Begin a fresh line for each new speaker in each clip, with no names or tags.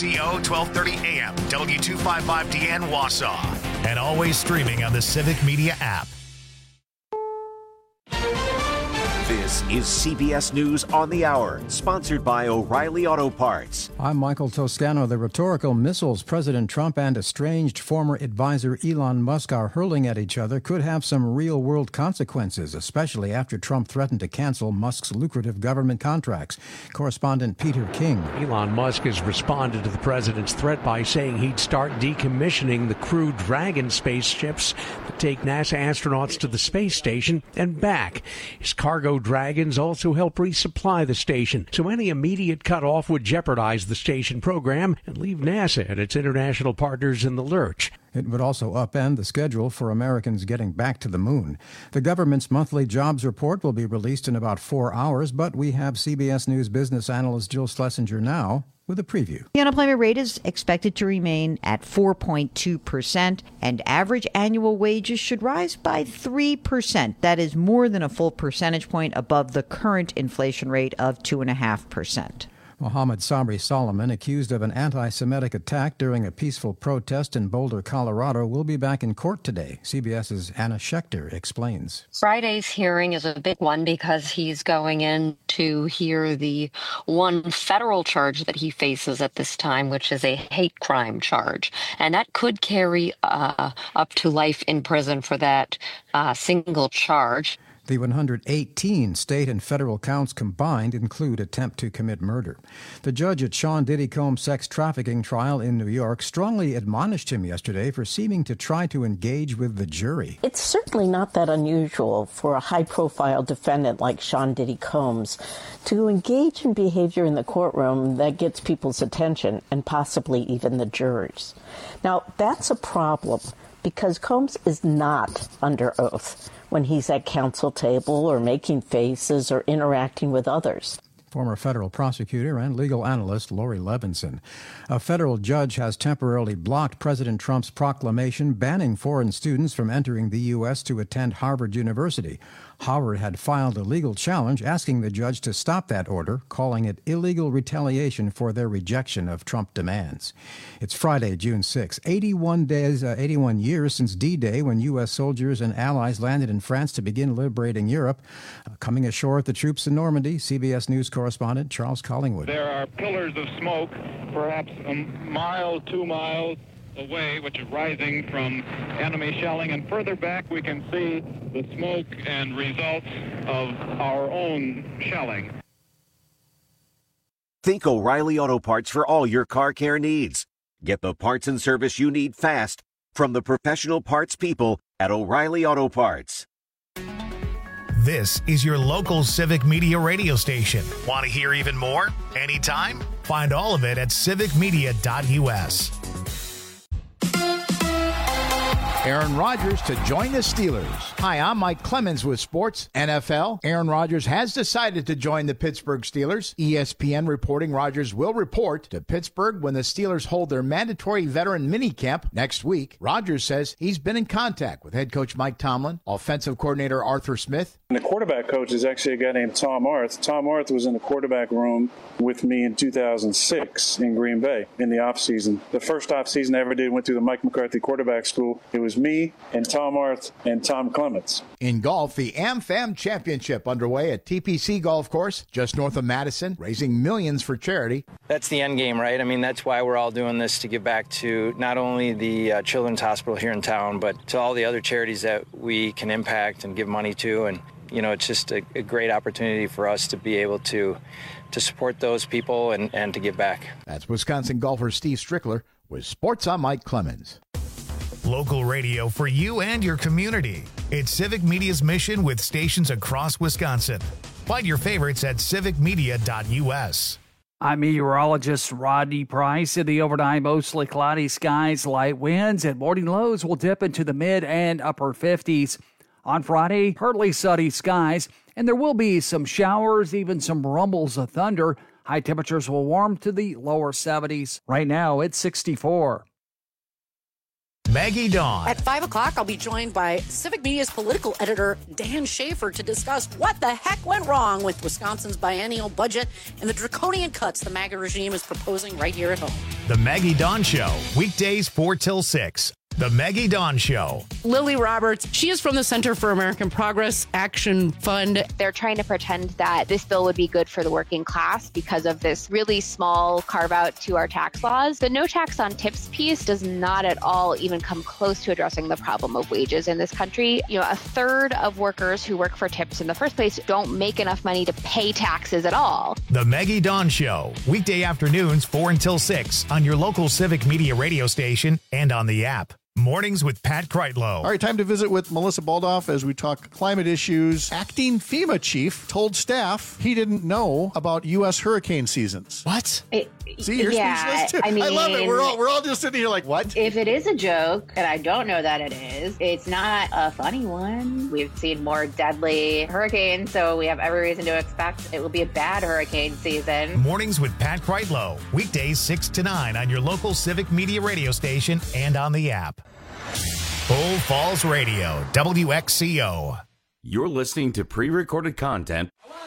KXCO 1230 AM, W255DN Wausau. And always streaming on the Civic Media app.
This is CBS News on the Hour, sponsored by O'Reilly Auto Parts.
I'm Michael Toscano. The rhetorical missiles President Trump and estranged former advisor Elon Musk are hurling at each other could have some real-world consequences, especially after Trump threatened to cancel Musk's lucrative government contracts. Correspondent Peter King.
Elon Musk has responded to the president's threat by saying he'd start decommissioning the Crew Dragon spaceships that take NASA astronauts to the space station and back. His cargo Dragons also help resupply the station, so any immediate cutoff would jeopardize the station program and leave NASA and its international partners in the lurch.
It would also upend the schedule for Americans getting back to the moon. The government's monthly jobs report will be released in about 4 hours, but we have CBS News business analyst Jill Schlesinger now with a preview.
The unemployment rate is expected to remain at 4.2%, and average annual wages should rise by 3%. That is more than a full percentage point above the current inflation rate of 2.5%.
Mohammed Sabri Solomon, accused of an anti-Semitic attack during a peaceful protest in Boulder, Colorado, will be back in court today. CBS's Anna Schechter explains.
Friday's hearing is a big one because he's going in to hear the one federal charge that he faces at this time, which is a hate crime charge. And that could carry up to life in prison for that single charge.
The 118 state and federal counts combined include attempt to commit murder. The judge at Sean Diddy Combs' sex trafficking trial in New York strongly admonished him yesterday for seeming to try to engage with the jury.
It's certainly not that unusual for a high-profile defendant like Sean Diddy Combs to engage in behavior in the courtroom that gets people's attention and possibly even the jurors. Now, that's a problem because Combs is not under oath when he's at counsel table or making faces or interacting with others.
Former federal prosecutor and legal analyst Lori Levinson. A federal judge has temporarily blocked President Trump's proclamation banning foreign students from entering the U.S. to attend Harvard University. Howard had filed a legal challenge asking the judge to stop that order, calling it illegal retaliation for their rejection of Trump demands. It's Friday, June 6, 81 years since D-Day, when U.S. soldiers and allies landed in France to begin liberating Europe. Coming ashore at the troops in Normandy, CBS News correspondent Charles Collingwood.
There are pillars of smoke, perhaps a mile, 2 miles away, which is rising from enemy shelling, and further back we can see the smoke and results of our own shelling.
Think O'Reilly Auto Parts for all your car care needs. Get the parts and service you need fast from the professional parts people at O'Reilly Auto Parts.
This is your local Civic Media radio station. Want to hear even more? Anytime? Find all of it at civicmedia.us.
Aaron Rodgers to join the Steelers. Hi, I'm Mike Clemens with Sports NFL. Aaron Rodgers has decided to join the Pittsburgh Steelers. ESPN reporting Rodgers will report to Pittsburgh when the Steelers hold their mandatory veteran minicamp next week. Rodgers says he's been in contact with head coach Mike Tomlin, offensive coordinator Arthur Smith.
And the quarterback coach is actually a guy named Tom Arth. Tom Arth was in the quarterback room with me in 2006 in Green Bay in the offseason. The first offseason I ever did went through the Mike McCarthy quarterback school. It was me and Tom Arth and Tom Clements.
In golf, the AmFam Championship underway at TPC Golf Course, just north of Madison, raising millions for charity.
That's the end game, right? I mean, that's why we're all doing this, to give back to not only the Children's Hospital here in town, but to all the other charities that we can impact and give money to. And, you know, it's just a great opportunity for us to be able to support those people and to give back.
That's Wisconsin golfer Steve Strickler with Sports. I'm Mike Clemens.
Local radio for you and your community. It's Civic Media's mission with stations across Wisconsin. Find your favorites at civicmedia.us.
I'm meteorologist Rodney Price. In the overnight, mostly cloudy skies, light winds, and morning lows will dip into the mid and upper 50s. On Friday, partly sunny skies, and there will be some showers, even some rumbles of thunder. High temperatures will warm to the lower 70s. Right now, it's 64.
Maggie Dawn.
At 5 o'clock, I'll be joined by Civic Media's political editor, Dan Schaefer, to discuss what the heck went wrong with Wisconsin's biennial budget and the draconian cuts the MAGA regime is proposing right here at home.
The Maggie Dawn Show, weekdays 4 till 6. The Maggie Dawn Show.
Lily Roberts, she is from the Center for American Progress Action Fund.
They're trying to pretend that this bill would be good for the working class because of this really small carve out to our tax laws. The no tax on tips piece does not at all even come close to addressing the problem of wages in this country. You know, a third of workers who work for tips in the first place don't make enough money to pay taxes at all.
The Maggie Dawn Show, weekday afternoons 4 until 6 on your local Civic Media radio station and on the app. Mornings with Pat Kreitlow.
All right, time to visit with Melissa Baldoff as we talk climate issues. Acting FEMA chief told staff he didn't know about U.S. hurricane seasons.
What?
See, you're speechless too.
I mean,
I love it. We're all just sitting here like, what?
If it is a joke, and I don't know that it is, it's not a funny one. We've seen more deadly hurricanes, so we have every reason to expect it will be a bad hurricane season.
Mornings with Pat Kreitlow, weekdays 6 to 9 on your local Civic Media radio station and on the app. Full Falls Radio, WXCO.
You're listening to pre-recorded content.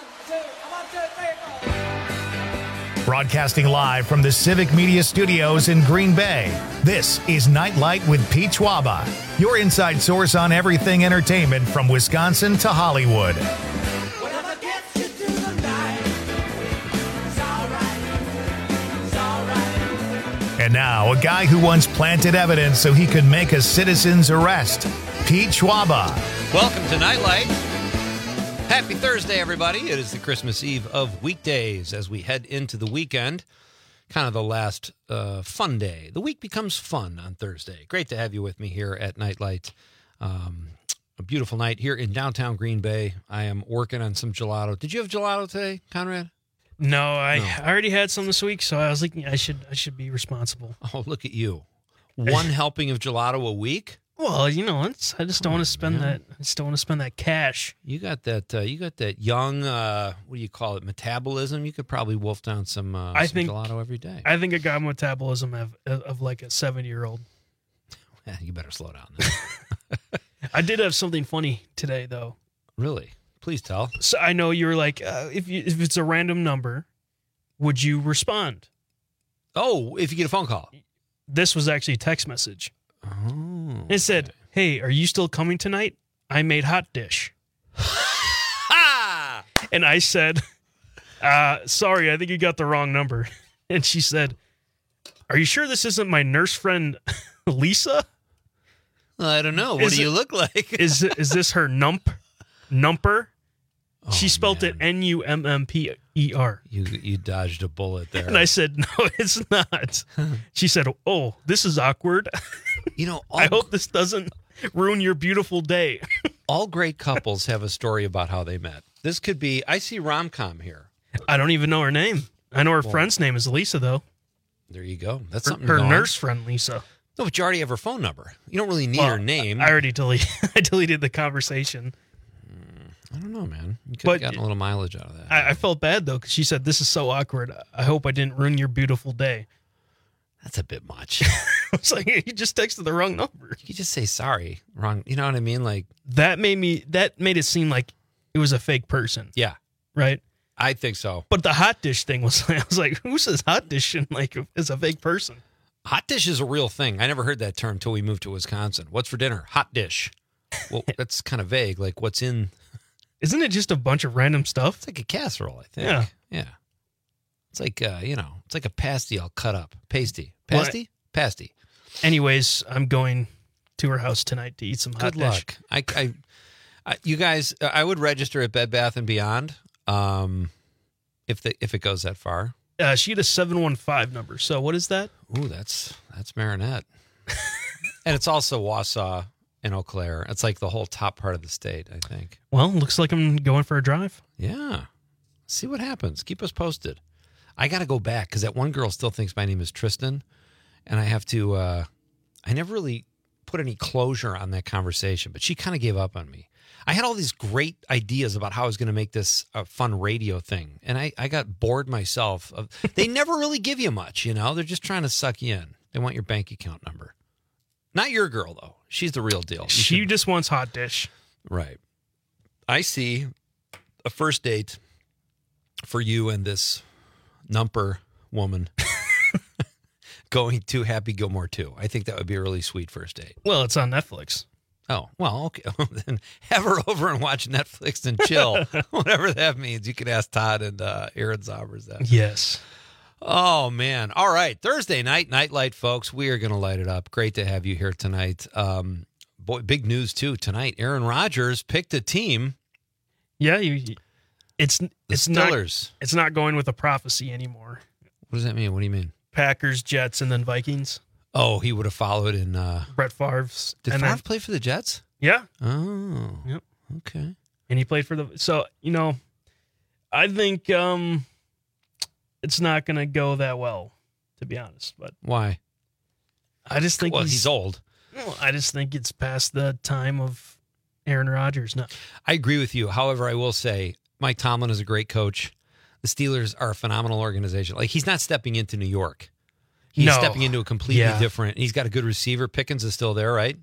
Broadcasting live from the Civic Media Studios in Green Bay, this is Nightlight with Pete Schwaba, your inside source on everything entertainment from Wisconsin to Hollywood. And now, a guy who once planted evidence so he could make a citizen's arrest, Pete Schwaba.
Welcome to Nightlight. Happy Thursday, everybody. It is the Christmas Eve of weekdays as we head into the weekend. Kind of the last fun day. The week becomes fun on Thursday. Great to have you with me here at Nightlight. A beautiful night here in downtown Green Bay. I am working on some gelato. Did you have gelato today, Conrad?
No, I already had some this week, so I was thinking I should be responsible.
Oh, look at you. One helping of gelato a week?
Well, you know, I just don't want to spend that. I just don't want to spend that cash.
You got that young, what do you call it, metabolism? You could probably wolf down some gelato every day.
I think I got metabolism of like a 7-year-old.
Yeah, you better slow down then.
I did have something funny today, though.
Really? Please tell.
So I know you were like, if it's a random number, would you respond?
Oh, if you get a phone call.
This was actually a text message.
Oh.
It said, "Hey, are you still coming tonight? I made hot dish." And I said, "Sorry, I think you got the wrong number." And she said, "Are you sure this isn't my nurse friend, Lisa?"
I don't know. What do you look like?
Is this her numper? Oh, she spelled it Numper.
You dodged a bullet there.
And I said, "No, it's not." She said, "Oh, this is awkward.
You know,
I hope this doesn't ruin your beautiful day."
All great couples have a story about how they met. This could be, I see rom-com here.
I don't even know her name. I know her friend's name is Lisa, though.
There you go. That's something.
Her nurse friend, Lisa.
No, but you already have her phone number. You don't really need her name.
I already deleted the conversation.
I don't know, man. You could have gotten a little mileage out of that.
I felt bad, though, because she said, "This is so awkward. I hope I didn't ruin your beautiful day."
That's a bit much.
I was like, you just texted the wrong number.
You could just say sorry. Wrong. You know what I mean? Like
that made it seem like it was a fake person.
Yeah.
Right?
I think so.
But the hot dish thing was, I was like, who says hot dish and like is a fake person?
Hot dish is a real thing. I never heard that term until we moved to Wisconsin. What's for dinner? Hot dish. Well, that's kind of vague. Like what's in...
Isn't it just a bunch of random stuff?
It's like a casserole, I think.
Yeah.
It's like, it's like a pasty all cut up. Pasty. Pasty? Pasty.
Anyways, I'm going to her house tonight to eat some hot
dish. Good luck. I you guys, I would register at Bed Bath & Beyond if it goes that far.
She had a 715 number. So what is that?
Ooh, that's Marinette. And it's also Wausau. In Eau Claire. It's like the whole top part of the state, I think.
Well, looks like I'm going for a drive.
Yeah. See what happens. Keep us posted. I got to go back because that one girl still thinks my name is Tristan. And I have to, I never really put any closure on that conversation, but she kind of gave up on me. I had all these great ideas about how I was going to make this a fun radio thing. And I got bored myself. They never really give you much, you know? They're just trying to suck you in. They want your bank account number. Not your girl, though. She's the real deal.
She just wants hot dish.
Right. I see a first date for you and this numper woman going to Happy Gilmore 2. I think that would be a really sweet first date.
Well, it's on Netflix.
Oh, well, okay. Then have her over and watch Netflix and chill. Whatever that means. You can ask Todd and Aaron Zombers that.
Yes.
Oh, man. All right. Thursday night, Nightlight, folks. We are going to light it up. Great to have you here tonight. Boy, big news, too. Tonight, Aaron Rodgers picked a team.
Yeah, it's
Steelers.
It's not going with a prophecy anymore.
What does that mean? What do you mean?
Packers, Jets, and then Vikings.
Oh, he would have followed in...
Brett Favre's.
Did Favre play for the Jets?
Yeah.
Oh.
Yep.
Okay.
And he played for the... So, I think it's not going to go that well, to be honest. But
why?
I just think
he's old.
Well, I just think it's past the time of Aaron Rodgers. No.
I agree with you. However, I will say Mike Tomlin is a great coach. The Steelers are a phenomenal organization. Like, he's not stepping into New York. He's stepping into a completely different. He's got a good receiver. Pickens is still there, right?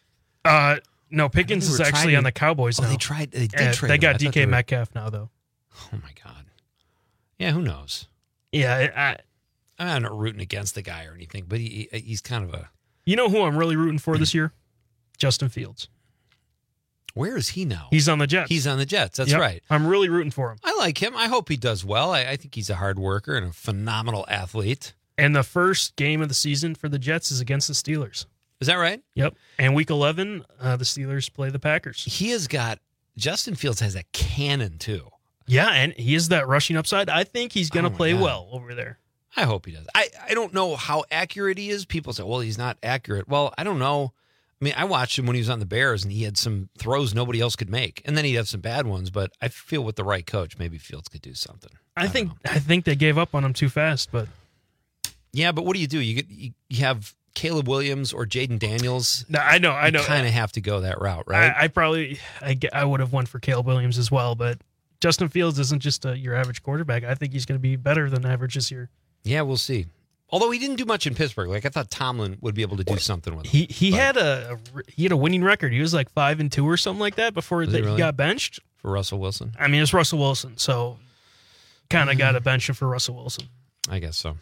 No, Pickens is actually on the Cowboys now.
They did trade.
They got DK Metcalf now, though.
Oh my God. Yeah, who knows?
Yeah,
I'm not rooting against the guy or anything, but he's kind of a.
You know who I'm really rooting for this year? Justin Fields.
Where is he now?
He's on the Jets.
He's on the Jets. That's right.
I'm really rooting for him.
I like him. I hope he does well. I think he's a hard worker and a phenomenal athlete.
And the first game of the season for the Jets is against the Steelers.
Is that right?
Yep. And week 11, the Steelers play the Packers.
Justin Fields has a cannon, too.
Yeah, and he is that rushing upside. I think he's going to play well over there.
I hope he does. I don't know how accurate he is. People say, well, he's not accurate. Well, I don't know. I mean, I watched him when he was on the Bears, and he had some throws nobody else could make. And then he'd have some bad ones, but I feel with the right coach, maybe Fields could do something.
I think they gave up on him too fast, but...
Yeah, but what do? You have Caleb Williams or Jaden Daniels.
No, I know.
You kind of have to go that route, right?
I would have won for Caleb Williams as well, but Justin Fields isn't just your average quarterback. I think he's going to be better than average this year.
Yeah, we'll see. Although he didn't do much in Pittsburgh, like I thought Tomlin would be able to do something with him.
He had a winning record. He was like 5-2 or something like that before he got benched
for Russell Wilson.
I mean, it's Russell Wilson, so kind of got to bench him for Russell Wilson.
I guess so.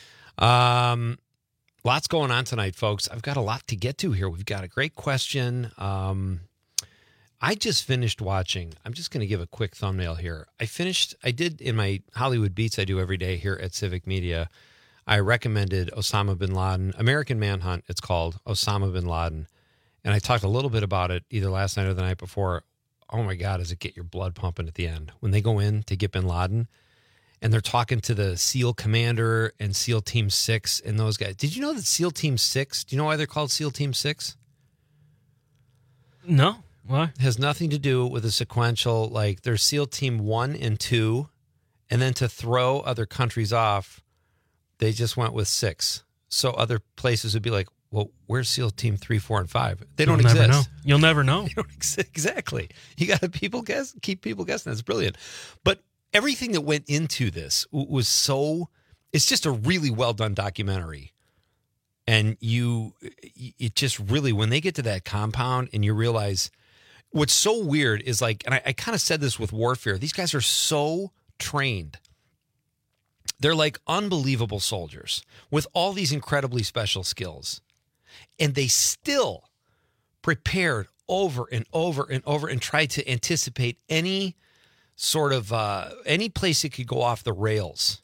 Lots going on tonight, folks. I've got a lot to get to here. We've got a great question. I just finished watching. I'm just going to give a quick thumbnail here. I did in my Hollywood Beats I do every day here at Civic Media. I recommended Osama bin Laden, American Manhunt, it's called, Osama bin Laden. And I talked a little bit about it either last night or the night before. Oh my God, does it get your blood pumping at the end? When they go in to get bin Laden, and they're talking to the SEAL Commander and SEAL Team 6 and those guys. Did you know that SEAL Team 6, do you know why they're called SEAL Team 6?
No. Why?
It has nothing to do with a sequential, like there's SEAL Team 1 and 2, and then to throw other countries off, they just went with 6. So other places would be like, well, where's SEAL Team 3, 4, and 5? They don't exist.
Never know. You'll never know.
They don't exist. Exactly. You got to keep people guessing. That's brilliant. But everything that went into this was it's just a really well done documentary. And it just really, when they get to that compound and you realize what's so weird is like, and I kind of said this with warfare, these guys are so trained. They're like unbelievable soldiers with all these incredibly special skills. And they still prepared over and over and over and tried to anticipate any sort of any place it could go off the rails.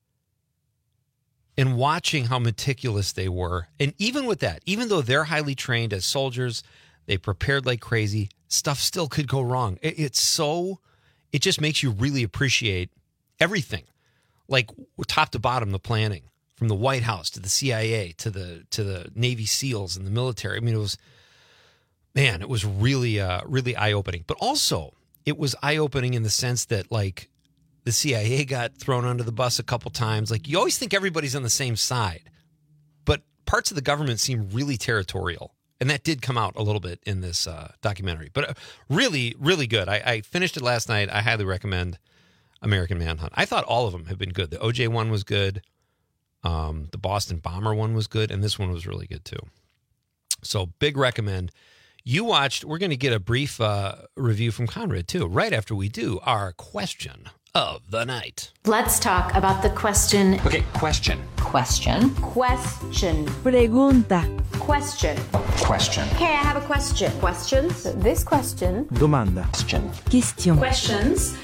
And watching how meticulous they were. And even with that, even though they're highly trained as soldiers, they prepared like crazy, stuff still could go wrong. It just makes you really appreciate everything. Like top to bottom, the planning from the White House to the CIA to the Navy SEALs and the military. I mean, it was really, really eye-opening. But also, it was eye-opening in the sense that, like, the CIA got thrown under the bus a couple times. Like, you always think everybody's on the same side. But parts of the government seem really territorial. And that did come out a little bit in this documentary. But really, really good. I finished it last night. I highly recommend American Manhunt. I thought all of them have been good. The OJ one was good. The Boston Bomber one was good. And this one was really good, too. So big recommend. You watched, we're going to get a brief review from Conrad, too, right after we do our question of the night.
Let's talk about the question.
Okay, question.
Question. Question. Pregunta. Question.
Question.
Okay, I have a question. Questions. This question.
Domanda. Question.
Question. Questions.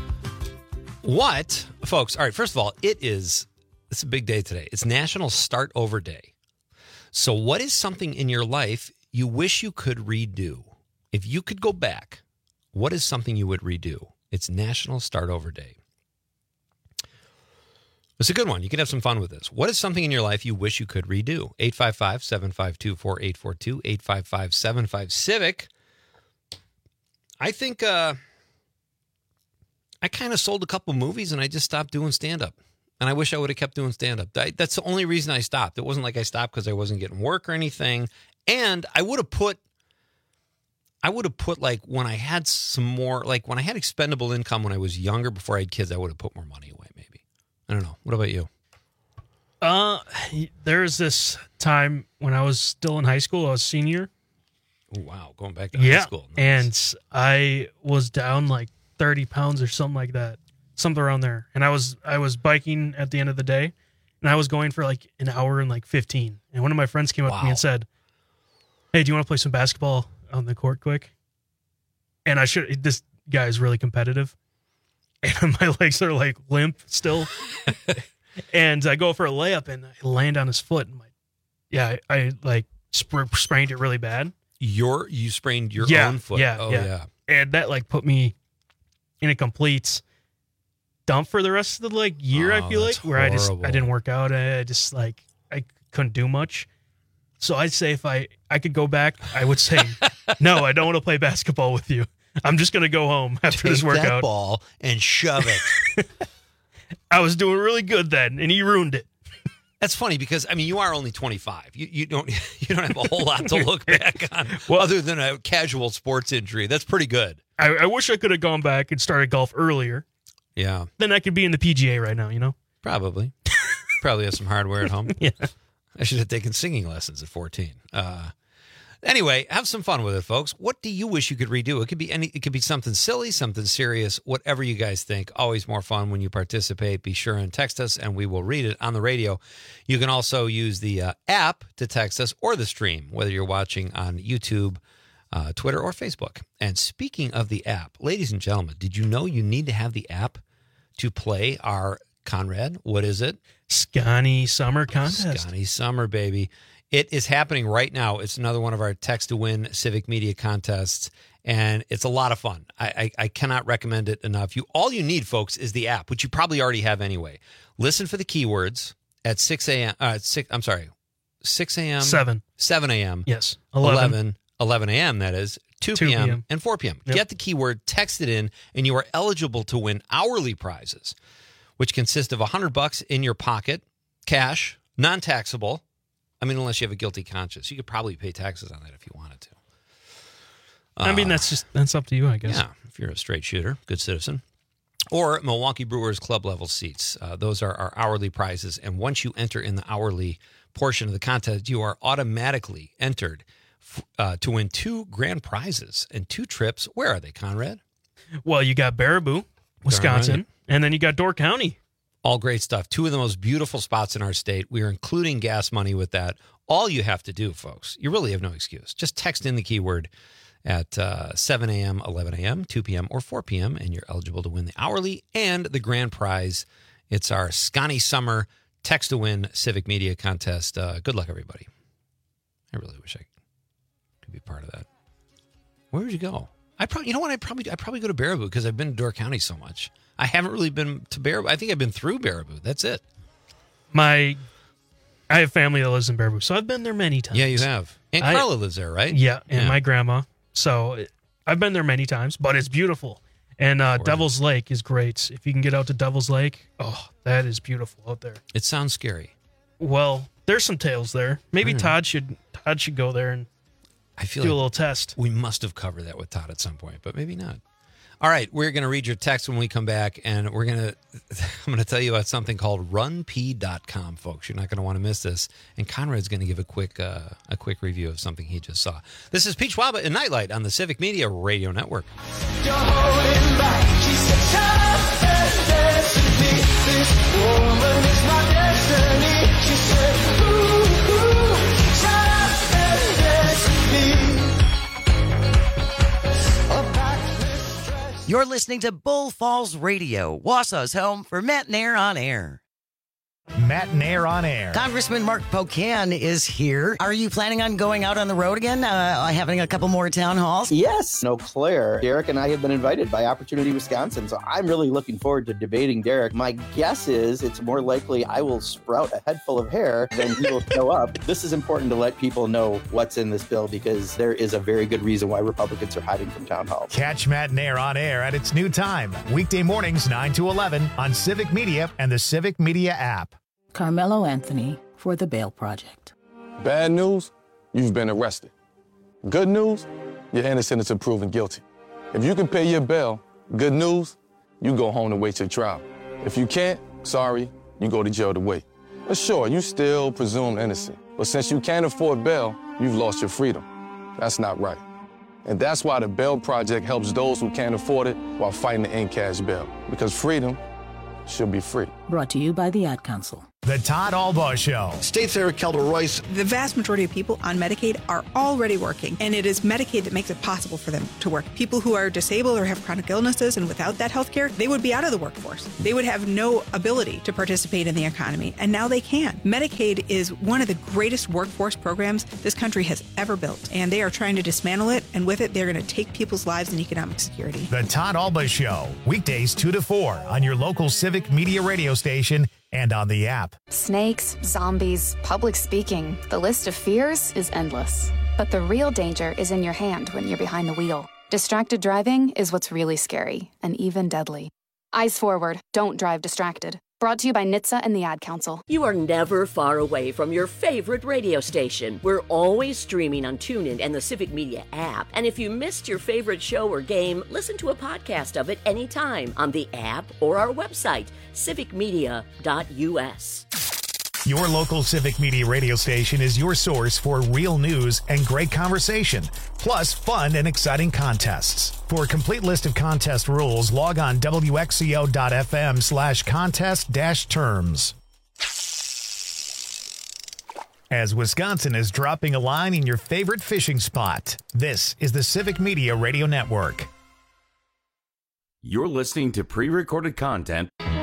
What, folks, all right, first of all, it's a big day today. It's National Start Over Day. So what is something in your life you wish you could redo? If you could go back, what is something you would redo? It's National Start Over Day. It's a good one. You can have some fun with this. What is something in your life you wish you could redo? 855-752-4842, 855-75-CIVIC. I think I kind of sold a couple movies and I just stopped doing stand-up. And I wish I would have kept doing stand-up. That's the only reason I stopped. It wasn't like I stopped because I wasn't getting work or anything. And I would have put like when I had some more, like when I had expendable income when I was younger before I had kids, I would have put more money away maybe. I don't know. What about you?
There's this time when I was still in high school. I was senior.
Oh, wow. Going back to high school.
Nice. And I was down like 30 pounds or something like that. Something around there. And I was biking at the end of the day, and I was going for like an hour and like 15. And one of my friends came up to me and said, "Hey, do you want to play some basketball on the court quick?" And this guy is really competitive. And my legs are like limp still. And I go for a layup and I land on his foot. And I like sprained it really bad.
You sprained your own foot?
Yeah. And that like put me in a complete dump for the rest of the like year. I feel like where I didn't work out. I just like I couldn't do much. So I'd say if I could go back, I would say no. I don't want to play basketball with you. I'm just gonna go home after this workout.
Take that ball and shove it.
I was doing really good then, and he ruined it.
That's funny because I mean you are only 25. You don't have a whole lot to look back on other than a casual sports injury. That's pretty good.
I wish I could have gone back and started golf earlier.
Yeah.
Then I could be in the PGA right now, you know?
Probably. Probably have some hardware at home.
Yeah.
I should have taken singing lessons at 14. Anyway, have some fun with it, folks. What do you wish you could redo? It could be something silly, something serious, whatever you guys think. Always more fun when you participate. Be sure and text us, and we will read it on the radio. You can also use the app to text us or the stream, whether you're watching on YouTube, Twitter, or Facebook. And speaking of the app, ladies and gentlemen, did you know you need to have the app to play our Conrad? What is it?
Scotty Summer Contest.
Scotty Summer, baby. It is happening right now. It's another one of our Text to Win Civic Media contests, and it's a lot of fun. I cannot recommend it enough. All you need, folks, is the app, which you probably already have anyway. Listen for the keywords at 6 a.m. 6 a.m. 7 a.m.
Yes.
11 a.m., that is, 2 p.m. and 4 p.m. Yep. Get the keyword, text it in, and you are eligible to win hourly prizes, which consist of $100 in your pocket, cash, non-taxable. I mean, unless you have a guilty conscience. You could probably pay taxes on that if you wanted to.
I mean, that's up to you, I guess.
Yeah, if you're a straight shooter, good citizen. Or Milwaukee Brewers club level seats. Those are our hourly prizes. And once you enter in the hourly portion of the contest, you are automatically entered to win 2 grand prizes and 2 trips. Where are they, Conrad?
Well, you got Baraboo, Wisconsin, and then you got Door County.
All great stuff. 2 of the most beautiful spots in our state. We are including gas money with that. All you have to do, folks, you really have no excuse. Just text in the keyword at 7 a.m., 11 a.m., 2 p.m., or 4 p.m., and you're eligible to win the hourly and the grand prize. It's our Scotty Summer Text to Win Civic Media Contest. Good luck, everybody. I really wish I could be part of that. Where would you go? I'd probably go to Baraboo because I've been to Door County so much. I haven't really been to Baraboo. I think I've been through Baraboo. That's it.
I have family that lives in Baraboo, so I've been there many times.
Yeah, you have. Aunt Carla lives there, right?
Yeah, and my grandma. So I've been there many times, but it's beautiful. And Devil's Lake is great. If you can get out to Devil's Lake, that is beautiful out there.
It sounds scary.
Well, there's some tales there. Maybe Todd should go there and do a little test.
We must have covered that with Todd at some point, but maybe not. All right, we're going to read your text when we come back, and I'm going to tell you about something called runpee.com, folks. You're not going to want to miss this. And Conrad's going to give a quick review of something he just saw. This is Peach Waba and Nightlight on the Civic Media Radio Network.
You're holding back. She said, "Child, destiny. This woman is my destiny." She said, "Ooh, child, destiny."
You're listening to Bull Falls Radio, Wasaw's home for Matt Nair on Air.
Matt Nair on Air.
Congressman Mark Pocan is here. Are you planning on going out on the road again, having a couple more town halls?
Yes. Eau Claire. Derek and I have been invited by Opportunity Wisconsin, so I'm really looking forward to debating Derek. My guess is it's more likely I will sprout a head full of hair than he will show up. This is important to let people know what's in this bill because there is a very good reason why Republicans are hiding from town halls.
Catch Matt Nair on Air at its new time, weekday mornings 9 to 11 on Civic Media and the Civic Media app.
Carmelo Anthony for the Bail Project.
Bad news, you've been arrested. Good news, you're innocent until proven guilty. If you can pay your bail, good news, you go home to wait your trial. If you can't, sorry, you go to jail to wait. But sure, you still presumed innocent. But since you can't afford bail, you've lost your freedom. That's not right. And that's why the Bail Project helps those who can't afford it while fighting to end cash bail. Because freedom should be free.
Brought to you by the Ad Council.
The Todd Albaugh Show.
State Senator Kelda Royce.
The vast majority of people on Medicaid are already working, and it is Medicaid that makes it possible for them to work. People who are disabled or have chronic illnesses and without that health care, they would be out of the workforce. They would have no ability to participate in the economy, and now they can. Medicaid is one of the greatest workforce programs this country has ever built, and they are trying to dismantle it, and with it, they're going to take people's lives and economic security.
The Todd Albaugh Show, weekdays 2 to 4 on your local Civic Media radio station and on the app.
Snakes, zombies, public speaking. The list of fears is endless. But the real danger is in your hand when you're behind the wheel. Distracted driving is what's really scary and even deadly. Eyes forward. Don't drive distracted. Brought to you by NHTSA and the Ad Council.
You are never far away from your favorite radio station. We're always streaming on TuneIn and the Civic Media app. And if you missed your favorite show or game, listen to a podcast of it anytime on the app or our website, civicmedia.us.
Your local Civic Media radio station is your source for real news and great conversation, plus fun and exciting contests. For a complete list of contest rules, log on wxco.fm/contest-terms. As Wisconsin is dropping a line in your favorite fishing spot, this is the Civic Media Radio Network.
You're listening to pre-recorded content.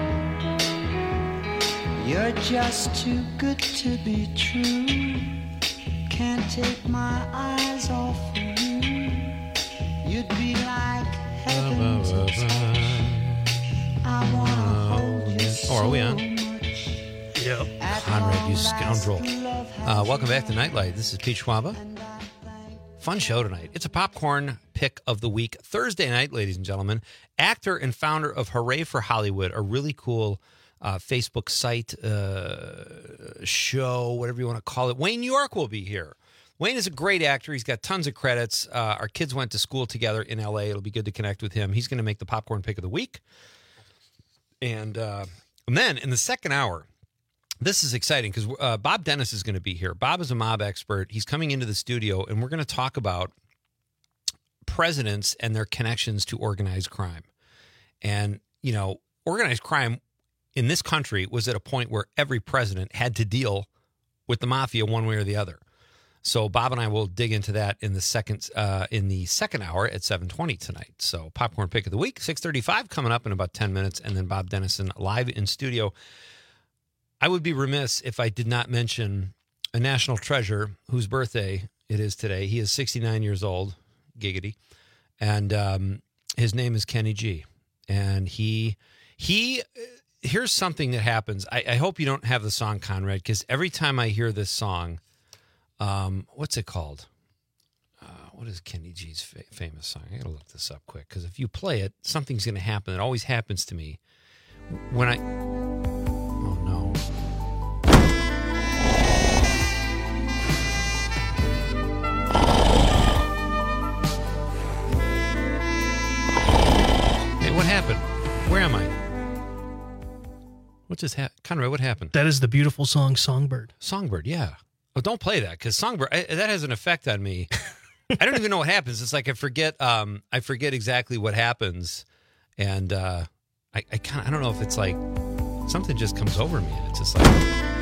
You're just too good to be true. Can't take my eyes off of you. You'd be like heaven to touch. I wanna hold you so
are we on?
Yep.
Conrad, you scoundrel. Welcome back to Nightlight. This is Peach Waba. Fun show tonight. It's a popcorn pick of the week. Thursday night, ladies and gentlemen. Actor and founder of Hooray for Hollywood, a really cool Facebook site, show, whatever you want to call it. Wayne York will be here. Wayne is a great actor. He's got tons of credits. Our kids went to school together in L.A. It'll be good to connect with him. He's going to make the popcorn pick of the week. And then in the second hour, this is exciting because Bob Dennis is going to be here. Bob is a mob expert. He's coming into the studio, and we're going to talk about presidents and their connections to organized crime. And, you know, organized crime in this country was at a point where every president had to deal with the mafia one way or the other. So Bob and I will dig into that in the second hour at 7:20 tonight. So popcorn pick of the week, 6:35 coming up in about 10 minutes, and then Bob Dennison live in studio. I would be remiss if I did not mention a national treasure whose birthday it is today. He is 69 years old, giggity, and his name is Kenny G. And he here's something that happens. I hope you don't have the song, Conrad, because every time I hear this song, what's it called? What is Kenny G's famous song? I got to look this up quick, because if you play it, something's going to happen. It always happens to me when I... Oh, no. What just happened? Conrad, what happened?
That is the beautiful song Songbird.
Songbird, yeah. Oh, don't play that because Songbird, that has an effect on me. I don't even know what happens. It's like I forget exactly what happens. And I don't know if it's like something just comes over me. And it's just like...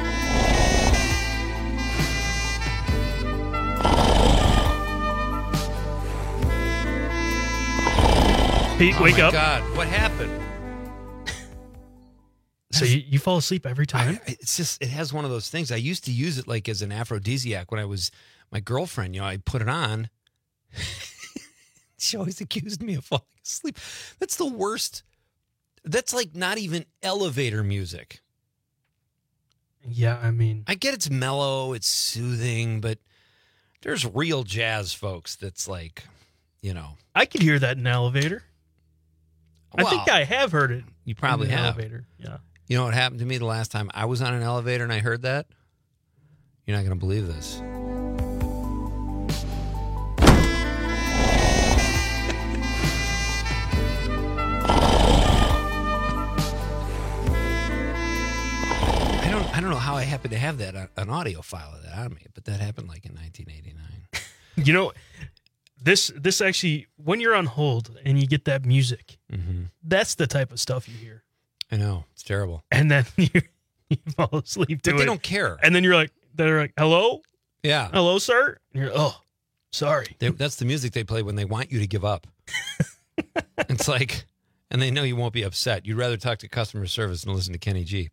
Pete, wake up.
Oh, my God. What happened?
So you fall asleep every time?
It's just, it has one of those things. I used to use it like as an aphrodisiac when I was my girlfriend. I put it on. She always accused me of falling asleep. That's the worst. That's like not even elevator music.
Yeah, I mean.
I get it's mellow, it's soothing, but there's real jazz, folks, that's like,
I could hear that in an elevator.
Well,
I think I have heard it.
You probably
in an
have.
Elevator. Yeah.
You know what happened to me the last time I was on an elevator and I heard that? You're not going to believe this. I don't know how I happened to have that an audio file of that on me, but that happened like in 1989.
This actually, when you're on hold and you get that music, that's the type of stuff you hear.
I know. It's terrible.
And then you fall asleep to it.
But they don't care.
And then they're like, hello?
Yeah.
Hello, sir? And you're like, oh, sorry.
That's the music they play when they want you to give up. It's like, and they know you won't be upset. You'd rather talk to customer service than listen to Kenny G.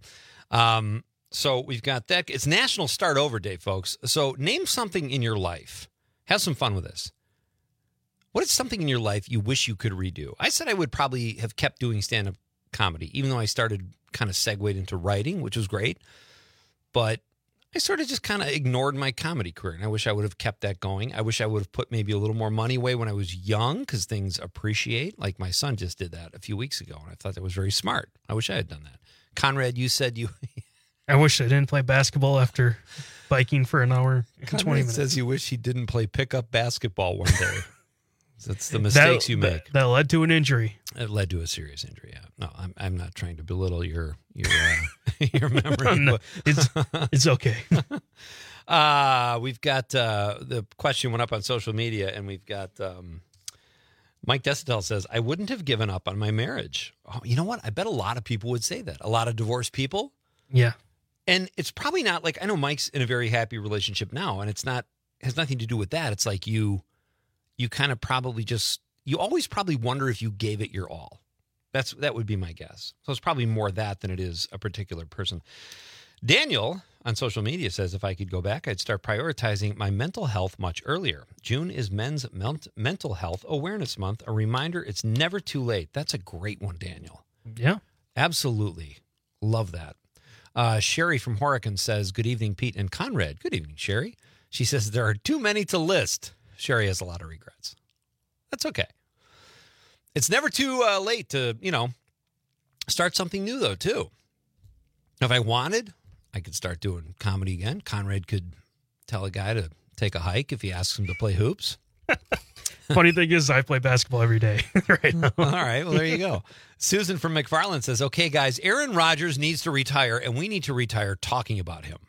So we've got that. It's National Start Over Day, folks. So name something in your life. Have some fun with this. What is something in your life you wish you could redo? I said I would probably have kept doing stand-up comedy, even though I started kind of segued into writing, which was great. But I sort of just kind of ignored my comedy career, and I wish I would have kept that going. I wish I would have put maybe a little more money away when I was young because things appreciate. Like my son just did that a few weeks ago, and I thought that was very smart. I wish I had done that. Conrad, you said you...
I wish I didn't play basketball after biking for an hour and 20 minutes.
Says you wish he didn't play pickup basketball one day. That's the mistakes you make.
That led to an injury.
It led to a serious injury. Yeah. No, I'm not trying to belittle your memory.
No, it's okay.
We've got the question went up on social media, and we've got Mike Desitel says, I wouldn't have given up on my marriage. Oh, you know what? I bet a lot of people would say that. A lot of divorced people.
Yeah.
And it's probably not like, I know Mike's in a very happy relationship now, and it's not, has nothing to do with that. It's like you kind of probably you always probably wonder if you gave it your all. That would be my guess. So it's probably more that than it is a particular person. Daniel on social media says, if I could go back, I'd start prioritizing my mental health much earlier. June is Men's Mental Health Awareness Month. A reminder, it's never too late. That's a great one, Daniel.
Yeah.
Absolutely. Love that. Sherry from Horicon says, good evening, Pete and Conrad. Good evening, Sherry. She says, there are too many to list. Sherry has a lot of regrets. That's okay. It's never too late to, start something new, though, too. If I wanted, I could start doing comedy again. Conrad could tell a guy to take a hike if he asks him to play hoops.
Funny thing is, I play basketball every day right now.
All right. Well, there you go. Susan from McFarland says, okay, guys, Aaron Rodgers needs to retire, and we need to retire talking about him.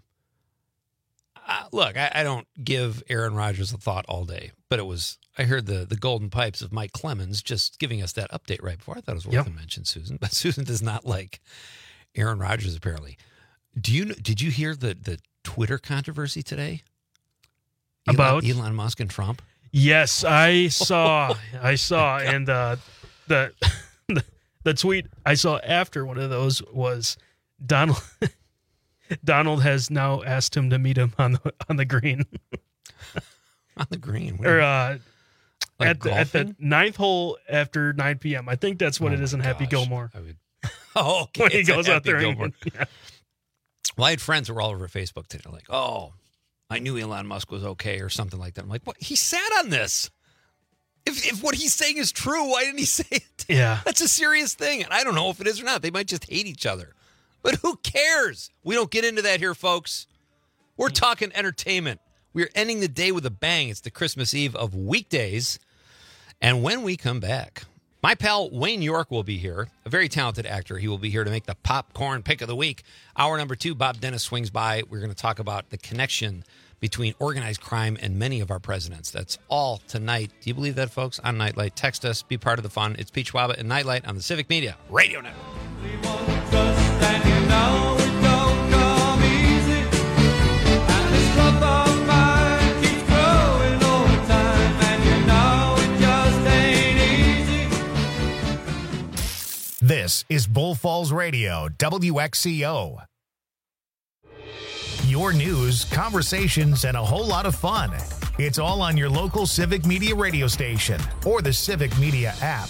Look, I don't give Aaron Rodgers a thought all day, but I heard the golden pipes of Mike Clemens just giving us that update right before. I thought it was worth a mention, Susan. But Susan does not like Aaron Rodgers, apparently. Did you hear the Twitter controversy today?
About
Elon Musk and Trump?
Yes, I saw, and the tweet I saw after one of those was Donald has now asked him to meet him on the green.
On the green,
or at the ninth hole after 9 p.m. I think that's what it is in Happy Gilmore.
Oh, okay.
When he goes out there.
Yeah. Well, I had friends who were all over Facebook today. Like, oh, I knew Elon Musk was okay or something like that. I'm like, what? He sat on this. If what he's saying is true, why didn't he say it?
Yeah.
That's a serious thing. And I don't know if it is or not. They might just hate each other. But who cares? We don't get into that here, folks. We're talking entertainment. We're ending the day with a bang. It's the Christmas Eve of weekdays. And when we come back, My pal Wayne York will be here, a very talented actor. He will be here to make the popcorn pick of the week. Hour number 2, Bob Dennis swings by. We're going to talk about the connection between organized crime and many of our presidents. That's all tonight. Do you believe that, folks? On Nightlight. Text us. Be part of the fun. It's Pete Schwaba and Nightlight on the Civic Media Radio Network.
This is Bull Falls Radio, WXCO. Your news, conversations, and a whole lot of fun. It's all on your local Civic Media radio station or the Civic Media app.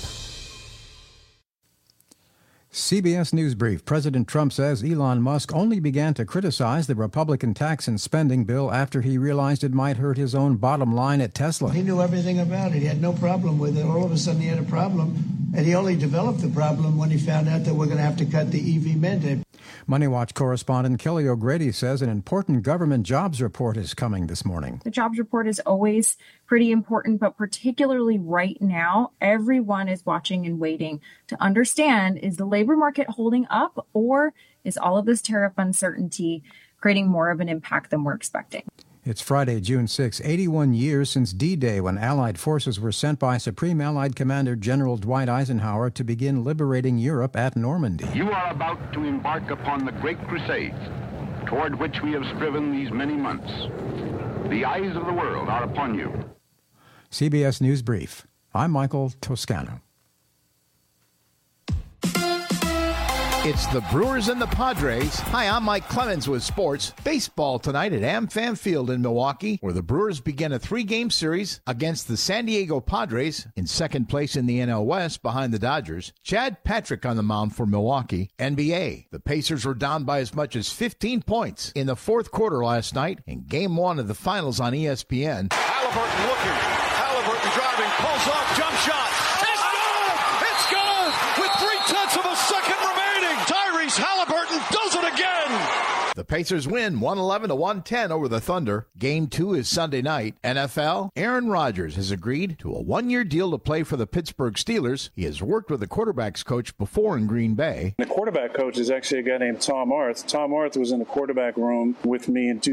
CBS News Brief. President Trump says Elon Musk only began to criticize the Republican tax and spending bill after he realized it might hurt his own bottom line at Tesla.
He knew everything about it. He had no problem with it. All of a sudden he had a problem, and he only developed the problem when he found out that we're going to have to cut the EV mandate.
Money Watch correspondent Kelly O'Grady says an important government jobs report is coming this morning.
The jobs report is always pretty important, but particularly right now, everyone is watching and waiting to understand, is the labor market holding up, or is all of this tariff uncertainty creating more of an impact than we're expecting?
It's Friday, June 6, 81 years since D-Day, when Allied forces were sent by Supreme Allied Commander General Dwight Eisenhower to begin liberating Europe at Normandy.
You are about to embark upon the great crusade toward which we have striven these many months. The eyes of the world are upon you.
CBS News Brief. I'm Michael Toscano.
It's the Brewers and the Padres. Hi, I'm Mike Clemens with sports. Baseball tonight at AmFam Field in Milwaukee, where the Brewers begin a 3-game series against the San Diego Padres in second place in the NL West behind the Dodgers. Chad Patrick on the mound for Milwaukee. NBA. The Pacers were down by as much as 15 points in the fourth quarter last night in Game 1 of the finals on ESPN.
Halliburton looking. Halliburton driving. Pulls off. Jump shot. It's good! It's good! With 0.3 seconds remaining. Tyrese Halliburton does it again.
The Pacers win 111-110 over the Thunder. Game 2 is Sunday night. NFL, Aaron Rodgers has agreed to a 1-year deal to play for the Pittsburgh Steelers. He has worked with the quarterbacks coach before in Green Bay.
The quarterback coach is actually a guy named Tom Arth. Tom Arth was in the quarterback room with me in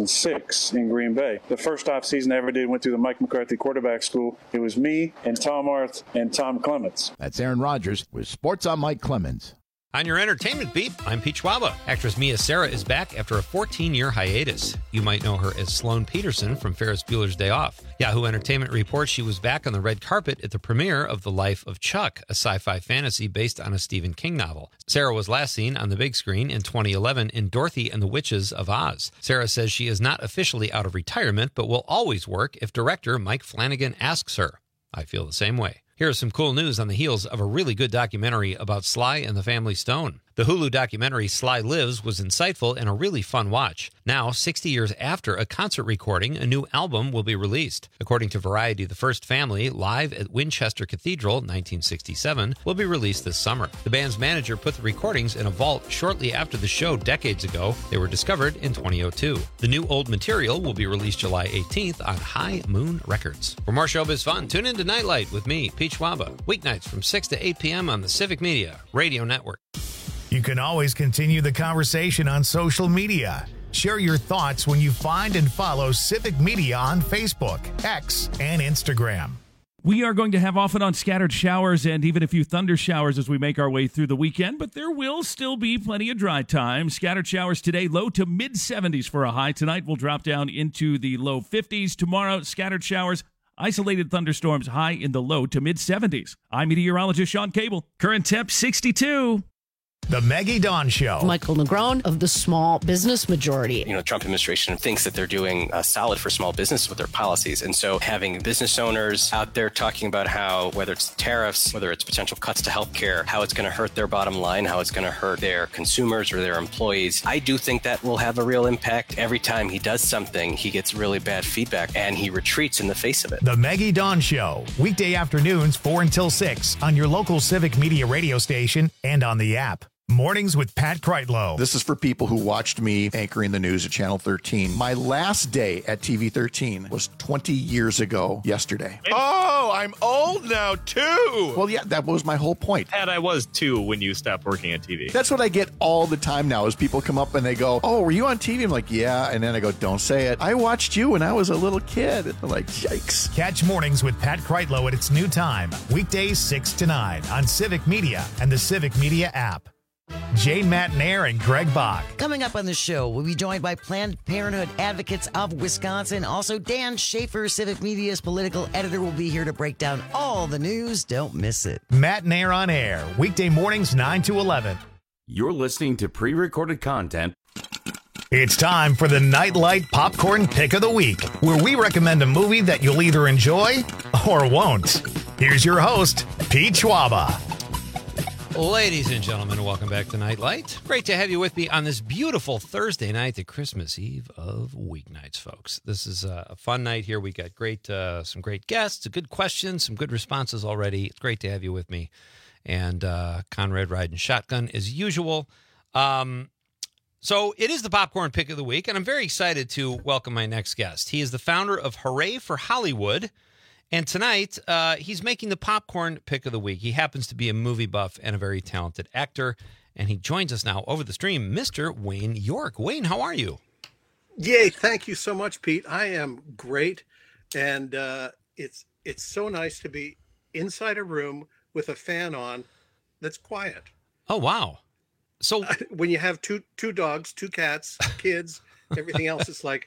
2006 in Green Bay. The first offseason I ever did went through the Mike McCarthy quarterback school. It was me and Tom Arth and Tom Clements.
That's Aaron Rodgers with Sports on Mike Clemens.
On your entertainment beat, I'm Pete Schwaba. Actress Mia Sara is back after a 14-year hiatus. You might know her as Sloane Peterson from Ferris Bueller's Day Off. Yahoo Entertainment reports she was back on the red carpet at the premiere of The Life of Chuck, a sci-fi fantasy based on a Stephen King novel. Sara was last seen on the big screen in 2011 in Dorothy and the Witches of Oz. Sara says she is not officially out of retirement, but will always work if director Mike Flanagan asks her. I feel the same way. Here's some cool news on the heels of a really good documentary about Sly and the Family Stone. The Hulu documentary Sly Lives was insightful and a really fun watch. Now, 60 years after a concert recording, a new album will be released. According to Variety, The First Family, live at Winchester Cathedral, 1967, will be released this summer. The band's manager put the recordings in a vault shortly after the show decades ago. They were discovered in 2002. The new old material will be released July 18th on High Moon Records. For more showbiz fun, tune in to Nightlight with me, Pete Schwaba, weeknights from 6 to 8 p.m. on the Civic Media Radio Network.
You can always continue the conversation on social media. Share your thoughts when you find and follow Civic Media on Facebook, X, and Instagram.
We are going to have off and on scattered showers and even a few thunder showers as we make our way through the weekend, but there will still be plenty of dry time. Scattered showers today, low to mid-70s for a high. Tonight we'll drop down into the low 50s. Tomorrow, scattered showers, isolated thunderstorms, high in the low to mid-70s. I'm meteorologist Sean Cable. Current temp 62.
The Maggie Dawn Show.
Michael Negron of the Small Business Majority.
You know, Trump administration thinks that they're doing solid for small business with their policies. And so having business owners out there talking about how, whether it's tariffs, whether it's potential cuts to healthcare, how it's going to hurt their bottom line, how it's going to hurt their consumers or their employees, I do think that will have a real impact. Every time he does something, he gets really bad feedback and he retreats in the face of it.
The Maggie Dawn Show. Weekday afternoons, 4 until 6 on your local Civic Media radio station and on the app. Mornings with Pat Kreitlow.
This is for people who watched me anchoring the news at Channel 13. My last day at TV 13 was 20 years ago yesterday.
Oh, I'm old now, too.
Well, yeah, that was my whole point.
Pat, I was, too, when you stopped working at TV.
That's what I get all the time now is people come up and they go, oh, were you on TV? I'm like, yeah. And then I go, don't say it. I watched you when I was a little kid. And they're like, yikes.
Catch Mornings with Pat Kreitlow at its new time. Weekdays 6 to 9 on Civic Media and the Civic Media app. Jay Matnair and Greg Bach.
Coming up on the show, we'll be joined by Planned Parenthood advocates of Wisconsin. Also, Dan Schaefer, Civic Media's political editor, will be here to break down all the news. Don't miss it.
Matnair on air, weekday mornings 9 to 11.
You're listening to pre-recorded content.
It's time for the Nightlight Popcorn Pick of the Week, where we recommend a movie that you'll either enjoy or won't. Here's your host, Pete Schwaba.
Ladies and gentlemen, welcome back to Nightlight. Great to have you with me on this beautiful Thursday night, the Christmas Eve of weeknights, folks. This is a fun night here. We got some great guests, good questions, some good responses already. It's great to have you with me. And Conrad riding shotgun as usual. So it is the Popcorn Pick of the Week, and I'm very excited to welcome my next guest. He is the founder of Hooray for Hollywood. And tonight, he's making the Popcorn Pick of the Week. He happens to be a movie buff and a very talented actor. And he joins us now over the stream, Mr. Wayne York. Wayne, how are you?
Yay, thank you so much, Pete. I am great. And it's so nice to be inside a room with a fan on that's quiet.
Oh, wow. So
when you have two dogs, 2 cats, kids, everything else, it's like,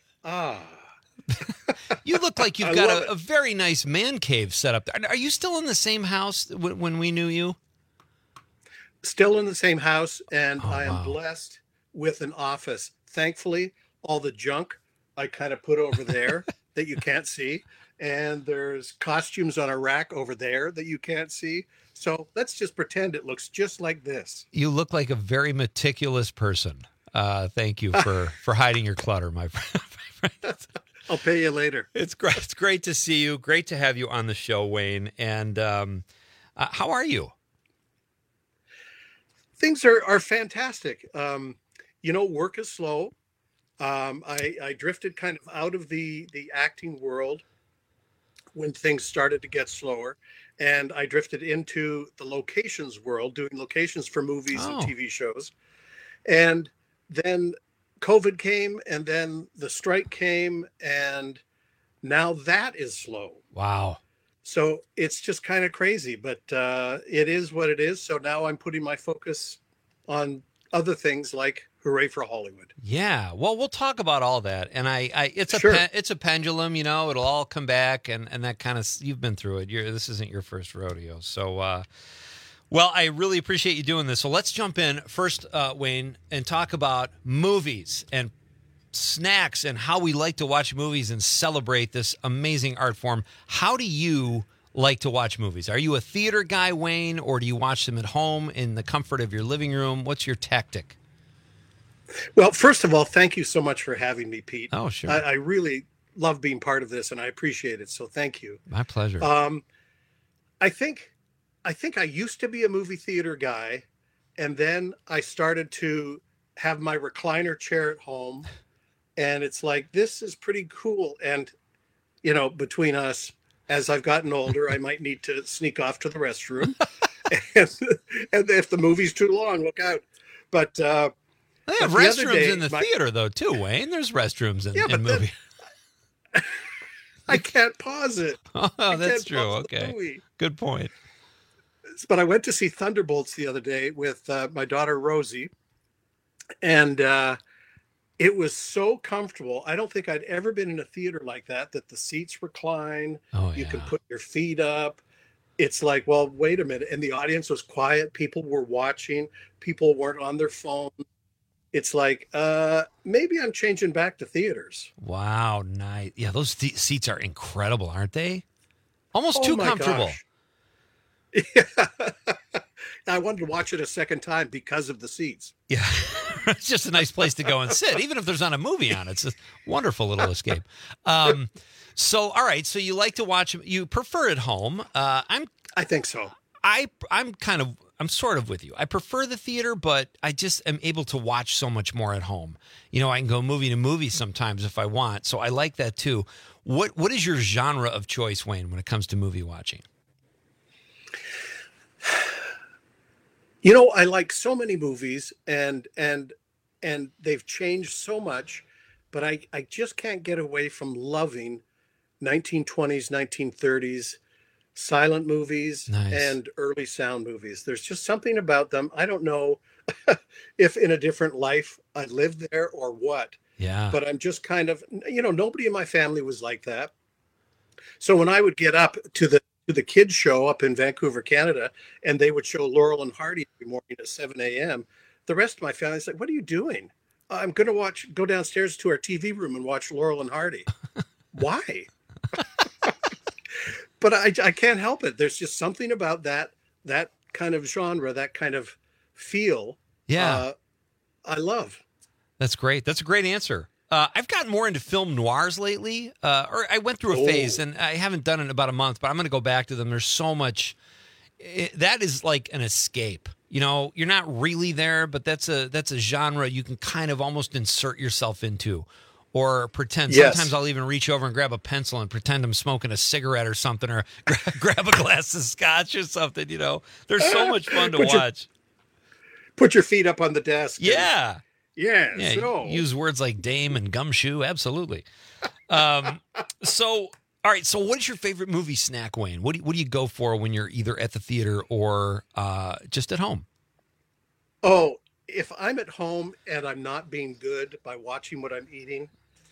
You look like you've got a very nice man cave set up there. Are you still in the same house when we knew you?
Still in the same house, and I am blessed with an office. Thankfully, all the junk I kind of put over there that you can't see, and there's costumes on a rack over there that you can't see. So let's just pretend it looks just like this.
You look like a very meticulous person. Thank you for hiding your clutter, my friend.
I'll pay you later.
It's great. It's great to see you. Great to have you on the show, Wayne. And how are you?
Things are fantastic. Work is slow. I drifted kind of out of the acting world when things started to get slower, and I drifted into the locations world, doing locations for movies and TV shows. And then COVID came, and then the strike came, and now that is slow.
Wow.
So it's just kind of crazy, but it is what it is. So now I'm putting my focus on other things like Hooray for Hollywood.
Yeah. Well, we'll talk about all that. And it's a pendulum, it'll all come back, and that kind of, you've been through it. This isn't your first rodeo. So, well, I really appreciate you doing this. So let's jump in first, Wayne, and talk about movies and snacks and how we like to watch movies and celebrate this amazing art form. How do you like to watch movies? Are you a theater guy, Wayne, or do you watch them at home in the comfort of your living room? What's your tactic?
Well, first of all, thank you so much for having me, Pete.
Oh, sure.
I really love being part of this, and I appreciate it. So thank you.
My pleasure.
I think I used to be a movie theater guy, and then I started to have my recliner chair at home, and it's like, this is pretty cool. And, between us, as I've gotten older, I might need to sneak off to the restroom. and if the movie's too long, look out. But
they have restrooms in the theater, though, too, Wayne. There's restrooms in movie.
I can't pause it.
Oh, that's true. Okay. Good point.
But I went to see Thunderbolts the other day with my daughter, Rosie, and it was so comfortable. I don't think I'd ever been in a theater like that the seats recline. You can put your feet up. It's like, well, wait a minute. And the audience was quiet. People were watching. People weren't on their phone. It's like, maybe I'm changing back to theaters.
Wow, nice. Yeah, those seats are incredible, aren't they? Almost too comfortable.
Gosh. Yeah. I wanted to watch it a second time because of the seats.
Yeah, it's just a nice place to go and sit. Even if there's not a movie on, it's a wonderful little escape. So, all right. So you like to watch, you prefer at home. I
think so.
I'm kind of I'm sort of with you. I prefer the theater, but I just am able to watch so much more at home. You know, I can go movie to movie sometimes if I want. So I like that too. What is your genre of choice, Wayne, when it comes to movie watching?
You know, I like so many movies, and they've changed so much, but I just can't get away from loving 1920s, 1930s silent movies and early sound movies. There's just something about them. I don't know if in a different life I lived there or what.
Yeah.
But I'm just kind of, you know, nobody in my family was like that. So when I would get up to the kids show up in Vancouver, Canada, and they would show Laurel and Hardy every morning at 7 a.m., the rest of my family is like, what are you doing? I'm going to go downstairs to our TV room and watch Laurel and Hardy. Why? But I can't help it. There's just something about that kind of genre, that kind of feel.
Yeah.
I love.
That's great. That's a great answer. I've gotten more into film noirs lately, or I went through a phase, and I haven't done it in about a month, but I'm going to go back to them. There's so much. That is like an escape. You know, you're not really there, but that's a genre you can kind of almost insert yourself into. Or pretend.
Yes.
Sometimes I'll even reach over and grab a pencil and pretend I'm smoking a cigarette or something, or grab a glass of scotch or something. You know, there's so much fun to watch.
Put your feet up on the desk.
Yeah.
Yeah. So.
Use words like dame and gumshoe. Absolutely. So, all right. So, what is your favorite movie snack, Wayne? What do you go for when you're either at the theater or just at home?
Oh, if I'm at home and I'm not being good by watching what I'm eating,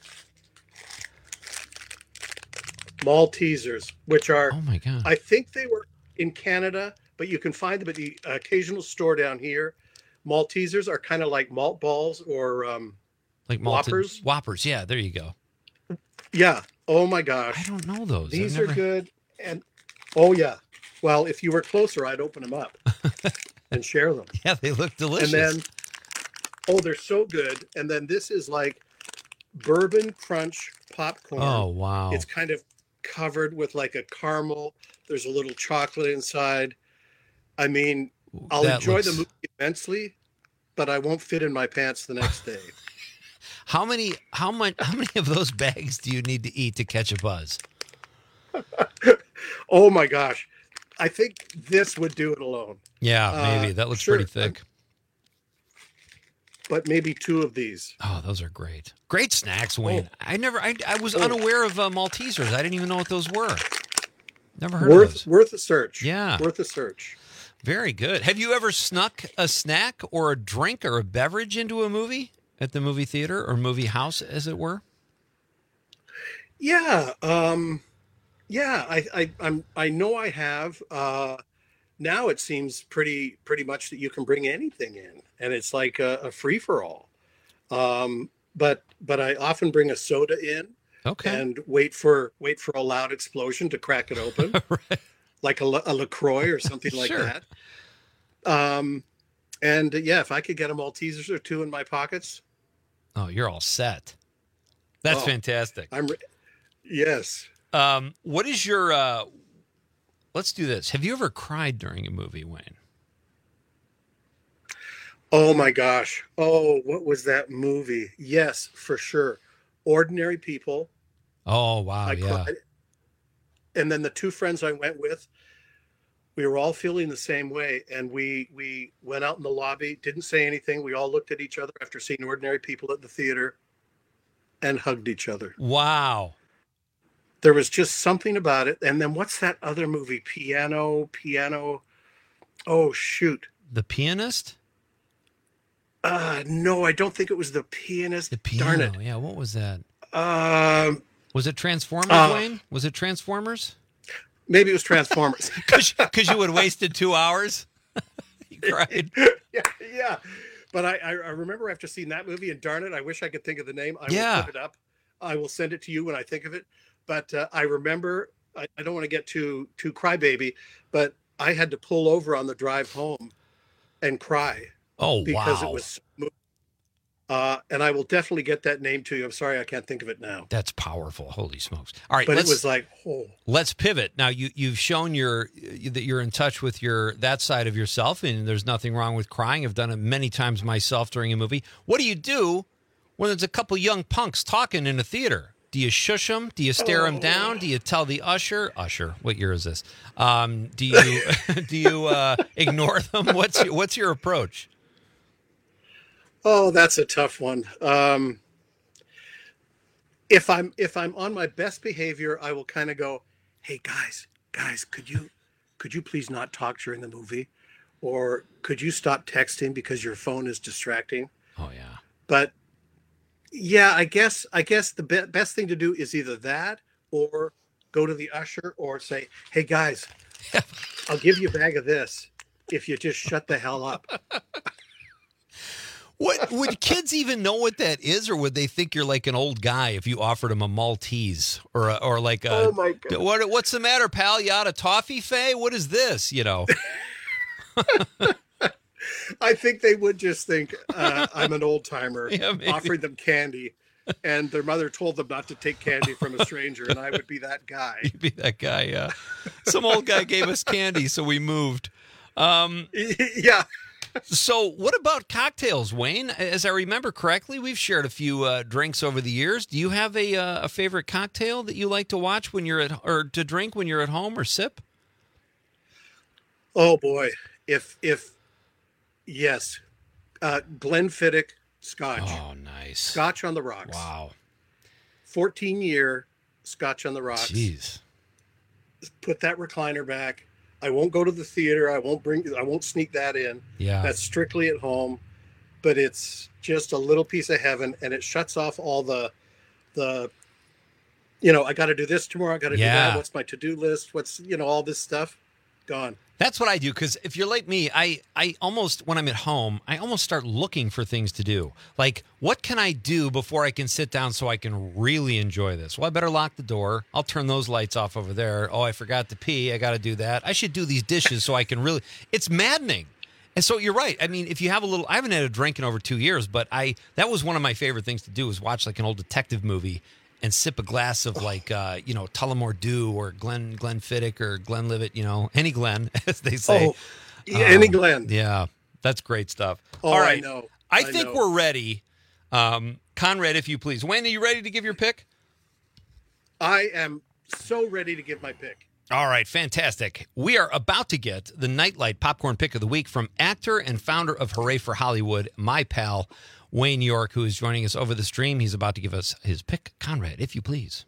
Maltesers, which are,
oh my God,
I think they were in Canada, but you can find them at the occasional store down here. Maltesers are kind of like malt balls or
like
Whoppers.
Whoppers, yeah, there you go.
Yeah. Oh my gosh.
I don't know those.
These are good. And oh yeah. Well, if you were closer, I'd open them up and share them.
Yeah, they look delicious.
And then, they're so good. And then this is like bourbon crunch popcorn.
Oh wow.
It's kind of covered with like a caramel. There's a little chocolate inside. I mean, I'll enjoy the movie immensely, but I won't fit in my pants the next day.
How many of those bags do you need to eat to catch a buzz?
Oh my gosh. I think this would do it alone.
Yeah, maybe. That looks pretty thick.
But maybe two of these.
Oh, those are great. Great snacks, Wayne. I was unaware of Maltesers. I didn't even know what those were. Never heard of those.
Worth a search.
Yeah.
Worth a search.
Very good. Have you ever snuck a snack or a drink or a beverage into a movie at the movie theater or movie house, as it were?
Yeah. I know I have. Now it seems pretty much that you can bring anything in, and it's like a free for all. But I often bring a soda in, and wait for a loud explosion to crack it open,
right.
Like a LaCroix or something like that. And yeah, if I could get a Maltesers or two in my pockets,
oh, you're all set. That's fantastic.
Yes.
What is your? Let's do this. Have you ever cried during a movie, Wayne?
Oh my gosh. Oh, what was that movie? Yes, for sure. Ordinary People.
Oh wow,
I
yeah.
cried. And then the two friends I went with, we were all feeling the same way, and we went out in the lobby, didn't say anything. We all looked at each other after seeing Ordinary People at the theater, and hugged each other.
Wow.
There was just something about it. And then what's that other movie? Piano. Oh, shoot.
The Pianist?
No, I don't think it was The Pianist.
The Piano.
Darn it.
Yeah, what was that? Was it Transformers, Wayne? Was it Transformers?
Maybe it was Transformers.
Because you had wasted 2 hours? You cried.
Yeah. But I remember after seeing that movie, and darn it, I wish I could think of the name. I will put it up. I will send it to you when I think of it. But I remember, I don't want to get too crybaby, but I had to pull over on the drive home and cry.
Oh,
because
wow.
it was And I will definitely get that name to you. I'm sorry I can't think of it now.
That's powerful. Holy smokes. All right.
But it was like, oh.
Let's pivot. Now, you've shown that you're in touch with that side of yourself, and there's nothing wrong with crying. I've done it many times myself during a movie. What do you do when there's a couple young punks talking in a theater? Do you shush them? Do you stare them down? Do you tell the usher, what year is this? Do you ignore them? What's your approach?
Oh, that's a tough one. If I'm on my best behavior, I will kind of go, "Hey guys, could you please not talk during the movie, or could you stop texting because your phone is distracting?"
Oh yeah.
But yeah, I guess the best thing to do is either that or go to the usher or say, "Hey guys, I'll give you a bag of this if you just shut the hell up."
What would kids even know what that is, or would they think you're like an old guy if you offered them a Maltese or like a? Oh my God. What's the matter, pal? You out of toffee, Faye? What is this? You know.
I think they would just think I'm an old timer offering them candy, and their mother told them not to take candy from a stranger, and I would be that guy.
You'd be that guy, yeah. Some old guy gave us candy, so we moved.
Yeah.
So what about cocktails, Wayne? As I remember correctly, we've shared a few drinks over the years. Do you have a favorite cocktail that you like to watch when you're or to drink when you're at home or sip?
Oh boy, if yes, Glenfiddich Scotch.
Oh, nice.
Scotch on the rocks.
Wow.
14-year Scotch on the rocks.
Jeez.
Put that recliner back. I won't go to the theater. I won't sneak that in.
Yeah.
That's strictly at home, but it's just a little piece of heaven, and it shuts off all the I got to do this tomorrow. I got to do that. What's my to-do list? What's, all this stuff gone.
That's what I do, because if you're like me, I almost, when I'm at home, I almost start looking for things to do. Like, what can I do before I can sit down so I can really enjoy this? Well, I better lock the door. I'll turn those lights off over there. Oh, I forgot to pee. I got to do that. I should do these dishes so I can really... It's maddening. And so you're right. I mean, if you have a little... I haven't had a drink in over 2 years, but that was one of my favorite things to do, is watch like an old detective movie and sip a glass of like, Tullamore Dew or Glenfiddich or Glenlivet, any Glen, as they say.
Oh, any Glen.
Yeah, that's great stuff.
Oh,
all right.
I know.
I think we're ready. Conrad, if you please. Wayne, are you ready to give your pick?
I am so ready to give my pick.
All right, fantastic. We are about to get the Nightlight Popcorn Pick of the Week from actor and founder of Hooray for Hollywood, my pal, Wayne York, who is joining us over the stream. He's about to give us his pick. Conrad, if you please.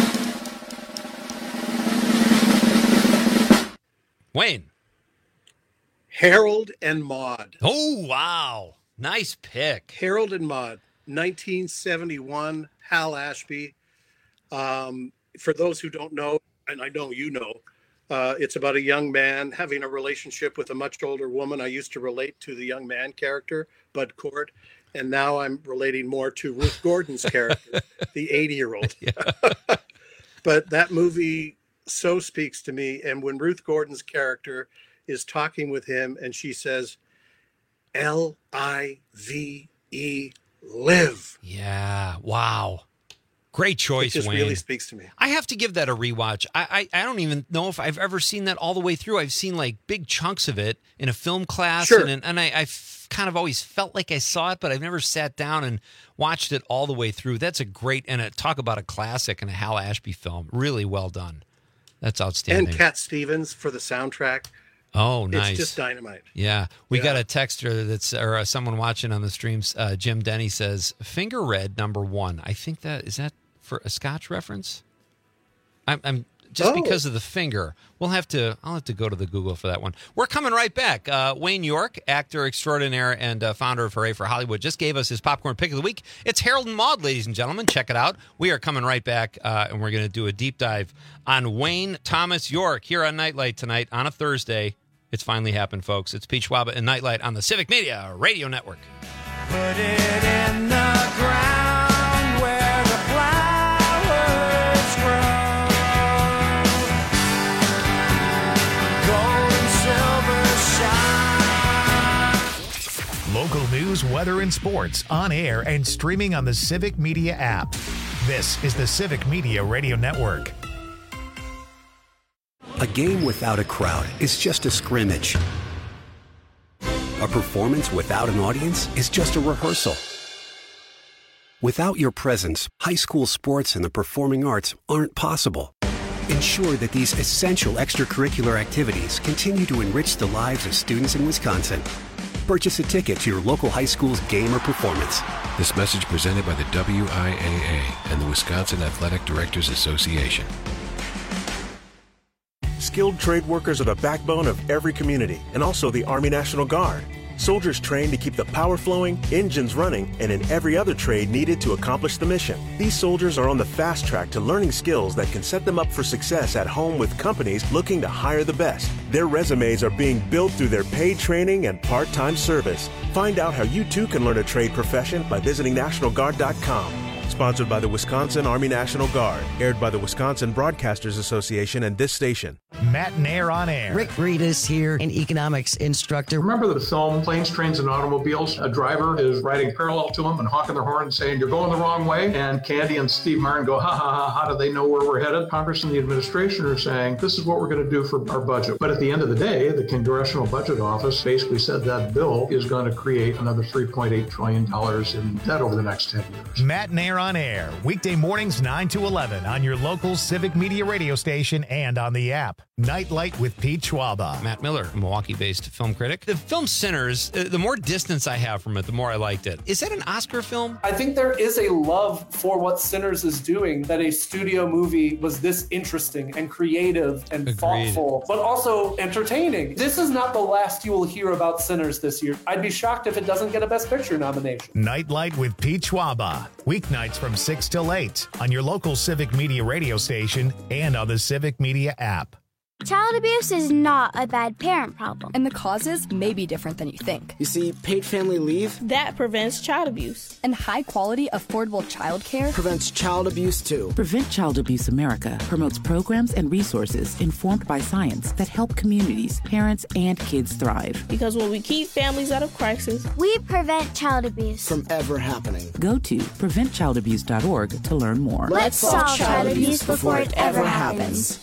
Wayne.
Harold and Maude.
Oh, wow. Nice pick.
Harold and Maude, 1971, Hal Ashby. For those who don't know, and I know you know, it's about a young man having a relationship with a much older woman. I used to relate to the young man character, Bud Cort, and now I'm relating more to Ruth Gordon's character, the 80-year-old. Yeah. But that movie so speaks to me. And when Ruth Gordon's character is talking with him and she says, L-I-V-E, live.
Yeah. Wow. Great choice,
Wayne. It just
Wayne.
really speaks to me.
I have to give that a rewatch. I don't even know if I've ever seen that all the way through. I've seen like big chunks of it in a film class,
sure.
and I've kind of always felt like I saw it, but I've never sat down and watched it all the way through. That's a great, and talk about a classic and a Hal Ashby film. Really well done. That's outstanding.
And Cat Stevens for the soundtrack.
Oh, nice.
It's just dynamite.
Yeah. We got a texter or someone watching on the streams. Jim Denny says, Finger Red #1. I think is that for a Scotch reference? I'm just because of the finger. I'll have to go to the Google for that one. We're coming right back. Wayne York, actor extraordinaire and founder of Hooray for Hollywood, just gave us his popcorn pick of the week. It's Harold and Maude, ladies and gentlemen. Check it out. We are coming right back, and we're going to do a deep dive on Wayne Thomas York here on Nightlight tonight on a Thursday. It's finally happened, folks. It's Pete Schwab and Nightlight on the Civic Media Radio Network.
Put it in the ground where the flowers grow. Gold and silver shine.
Local news news, weather, and sports on air and streaming on the Civic Media app. This is the Civic Media Radio Network.
A game without a crowd is just a scrimmage. A performance without an audience is just a rehearsal. Without your presence, high school sports and the performing arts aren't possible. Ensure that these essential extracurricular activities continue to enrich the lives of students in Wisconsin. Purchase a ticket to your local high school's game or performance.
This message presented by the WIAA and the Wisconsin Athletic Directors Association.
Skilled trade workers are the backbone of every community, and also the Army National Guard. Soldiers trained to keep the power flowing, engines running, and in every other trade needed to accomplish the mission. These soldiers are on the fast track to learning skills that can set them up for success at home with companies looking to hire the best. Their resumes are being built through their paid training and part-time service. Find out how you too can learn a trade profession by visiting NationalGuard.com. Sponsored by the Wisconsin Army National Guard. Aired by the Wisconsin Broadcasters Association and this station.
Matt and Air on Air.
Rick Reedus here, an economics instructor.
Remember the film Planes, Trains, and Automobiles? A driver is riding parallel to him and honking their horn and saying, "You're going the wrong way." And Candy and Steve Martin go, "Ha ha ha, how do they know where we're headed?" Congress and the administration are saying, "This is what we're going to do for our budget." But at the end of the day, the Congressional Budget Office basically said that bill is going to create another $3.8 trillion in debt over the next 10 years.
Matt and Air on Air, weekday mornings 9 to 11 on your local Civic Media radio station and on the app. Nightlight with Pete Schwaba.
Matt Miller, a Milwaukee-based film critic. The film Sinners, the more distance I have from it, the more I liked it. Is that an Oscar film?
I think there is a love for what Sinners is doing, that a studio movie was this interesting and creative and thoughtful, but also entertaining. This is not the last you will hear about Sinners this year. I'd be shocked if it doesn't get a Best Picture nomination.
Nightlight with Pete Schwaba. Weeknights from 6 till 8 on your local Civic Media radio station and on the Civic Media app.
Child abuse is not a bad parent problem. And the causes may be different than you think.
You see, paid family leave,
that prevents child abuse. And high-quality, affordable child care
prevents child abuse, too.
Prevent Child Abuse America promotes programs and resources informed by science that help communities, parents, and kids thrive.
Because when we keep families out of crisis, we prevent child abuse
from ever happening.
Go to preventchildabuse.org to learn more.
Let's solve child abuse before it ever happens.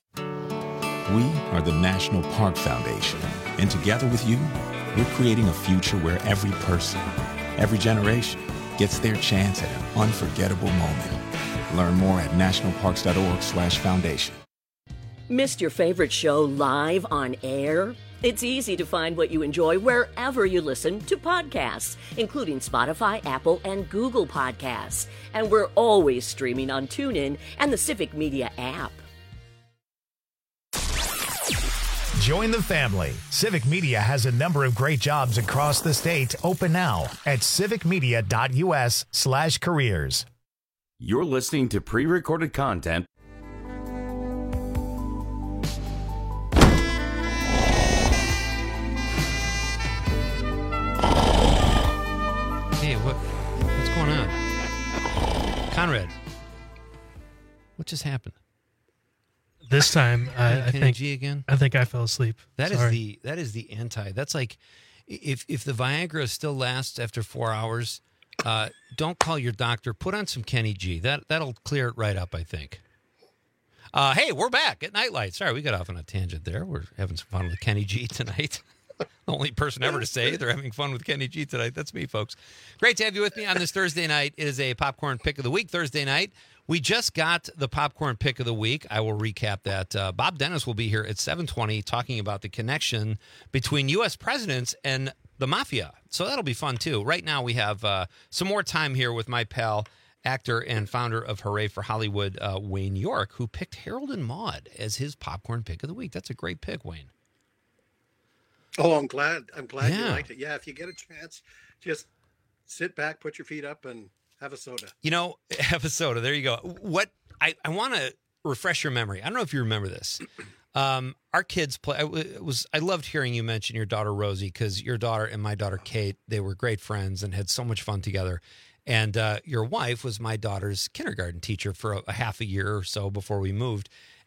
We are the National Park Foundation, and together with you, we're creating a future where every person, every generation, gets their chance at an unforgettable moment. Learn more at nationalparks.org/foundation.
Missed your favorite show live on air? It's easy to find what you enjoy wherever you listen to podcasts, including Spotify, Apple, and Google Podcasts. And we're always streaming on TuneIn and the Civic Media app.
Join the family. Civic Media has a number of great jobs across the state open now at civicmedia.us/careers.
You're listening to pre-recorded content.
Hey, what's going on? Conrad, what just happened?
This time, I think
G again.
I think I fell asleep.
That is the anti. That's like if the Viagra still lasts after 4 hours, don't call your doctor. Put on some Kenny G. That'll clear it right up, I think. Hey, we're back at Nightlight. Sorry, we got off on a tangent there. We're having some fun with Kenny G tonight. The only person ever to say they're having fun with Kenny G tonight. That's me, folks. Great to have you with me on this Thursday night. It is a popcorn pick of the week Thursday night. We just got the popcorn pick of the week. I will recap that. Bob Dennis will be here at 7:20 talking about the connection between U.S. presidents and the mafia. So that'll be fun, too. Right now we have some more time here with my pal, actor and founder of Hooray for Hollywood, Wayne York, who picked Harold and Maude as his popcorn pick of the week. That's a great pick, Wayne.
Oh, I'm glad you liked it. Yeah, if you get a chance, just sit back, put your feet up, and have a soda.
Have a soda. There you go. What I want to refresh your memory. I don't know if you remember this. Our kids play. I loved hearing you mention your daughter Rosie, because your daughter and my daughter Kate, they were great friends and had so much fun together. And your wife was my daughter's kindergarten teacher for a half a year or so before we moved.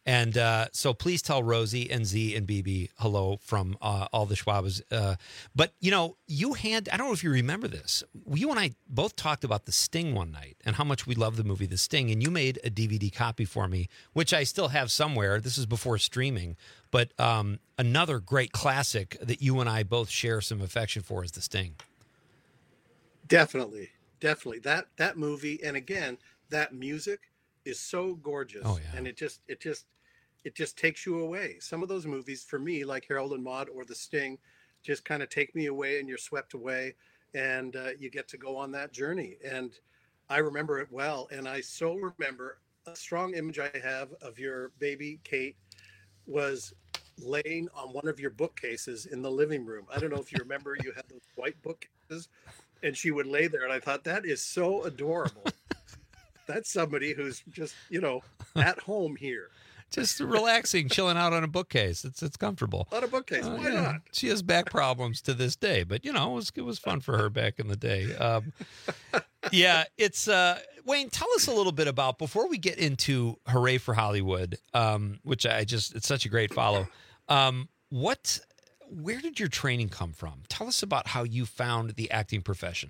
And so please tell Rosie and Z and BB hello from all the Schwabas. But, I don't know if you remember this. You and I both talked about The Sting one night and how much we love the movie The Sting. And you made a DVD copy for me, which I still have somewhere. This is before streaming. But another great classic that you and I both share some affection for is The Sting.
Definitely. That movie, and again, that music is so gorgeous.
Oh, yeah.
And it just takes you away. Some of those movies for me, like Harold and Maude or The Sting, just kind of take me away, and you're swept away, and you get to go on that journey. And I remember it well. And I so remember a strong image I have of your baby, Kate, was laying on one of your bookcases in the living room. I don't know if you remember, you had those white bookcases, and she would lay there. And I thought, that is so adorable. That's somebody who's just, at home here.
Just relaxing, chilling out on a bookcase. It's comfortable.
On a bookcase, why not?
She has back problems to this day, but it was fun for her back in the day. It's Wayne. Tell us a little bit about, before we get into Hooray for Hollywood, which it's such a great follow. Where did your training come from? Tell us about how you found the acting profession.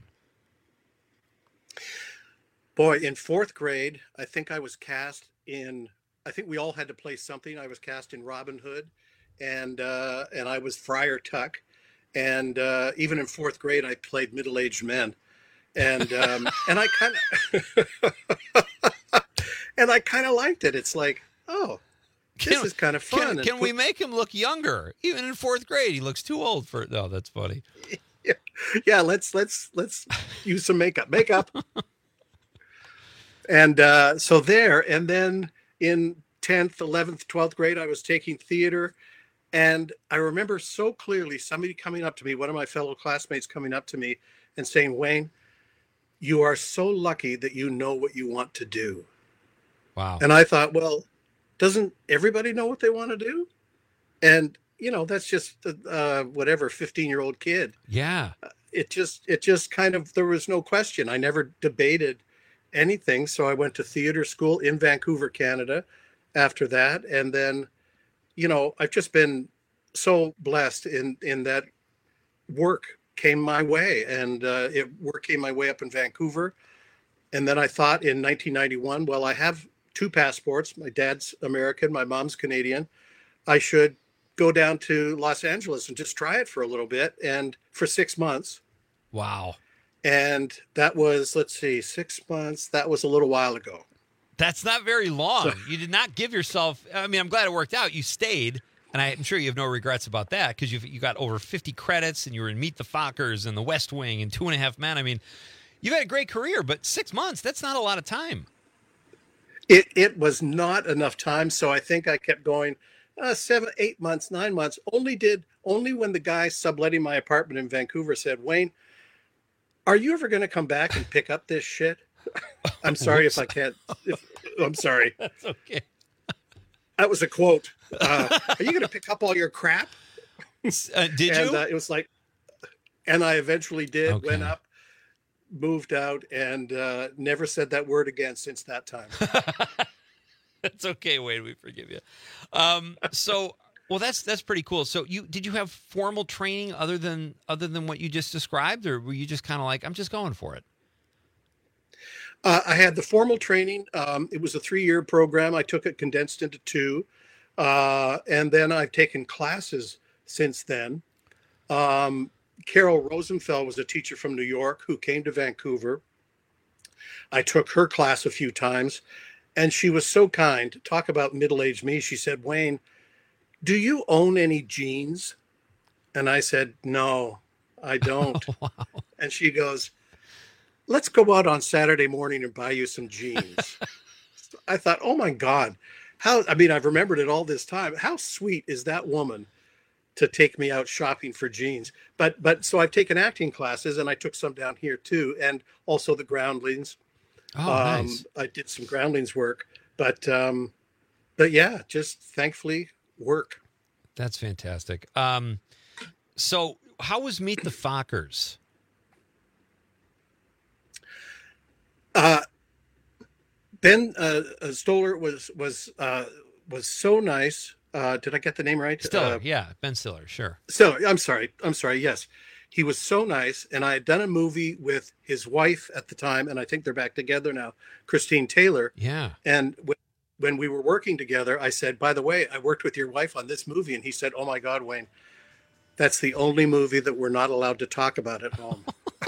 Boy, in fourth grade, I think I was cast in. I think we all had to play something. I was cast in Robin Hood, and I was Friar Tuck, and even in fourth grade, I played middle-aged men, and I kind of liked it. It's like, oh, this is kind of fun.
Can we make him look younger? Even in fourth grade, he looks too old for. No, that's funny.
Yeah. Let's use some makeup. And so there, and then in 10th, 11th, 12th grade, I was taking theater. And I remember so clearly somebody coming up to me, one of my fellow classmates coming up to me and saying, Wayne, you are so lucky that you know what you want to do.
Wow.
And I thought, well, doesn't everybody know what they want to do? And, that's just whatever, 15-year-old kid.
Yeah.
It just kind of, there was no question. I never debated anything. So I went to theater school in Vancouver, Canada after that. And then, I've just been so blessed in that work came my way, and work came my way up in Vancouver. And then I thought in 1991, well, I have two passports. My dad's American, my mom's Canadian. I should go down to Los Angeles and just try it for a little bit, and for 6 months.
Wow.
And that was, 6 months. That was a little while ago.
That's not very long. You did not give yourself. I mean, I'm glad it worked out. You stayed, and I'm sure you have no regrets about that, because you got over 50 credits, and you were in Meet the Fockers and The West Wing and 2.5 Men. I mean, you've had a great career, but 6 months, that's not a lot of time.
It was not enough time, so I think I kept going 7, 8 months, 9 months. Only when the guy subletting my apartment in Vancouver said, Wayne, are you ever going to come back and pick up this shit? I'm sorry if I can't. I'm sorry.
That's okay.
That was a quote. Are you going to pick up all your crap?
Did you?
It was like, and I eventually did. Okay. Went up, moved out, and never said that word again since that time.
That's okay, Wayne. We forgive you. Well, that's pretty cool. So did you have formal training other than what you just described, or were you just kind of like, I'm just going for it?
I had the formal training. It was a 3-year program. I took it condensed into 2. And then I've taken classes since then. Carol Rosenfeld was a teacher from New York who came to Vancouver. I took her class a few times, and she was so kind. Talk about middle-aged me. She said, Wayne, do you own any jeans? And I said, no, I don't.
Oh, wow.
And she goes, let's go out on Saturday morning and buy you some jeans. I thought, oh my God, I've remembered it all this time. How sweet is that woman to take me out shopping for jeans? But so I've taken acting classes, and I took some down here too. And also the groundlings.
Oh, nice.
I did some groundlings work, but yeah, just thankfully work.
That's fantastic. So how was Meet the Fockers? Ben
Stoller was was so nice. Did I get the name right?
Stiller, yeah, Ben Stiller, sure.
Stiller, I'm sorry. Yes. He was so nice. And I had done a movie with his wife at the time, and I think they're back together now, Christine Taylor.
Yeah.
And when we were working together, I said, by the way, I worked with your wife on this movie. And he said, oh my God, Wayne, that's the only movie that we're not allowed to talk about at home.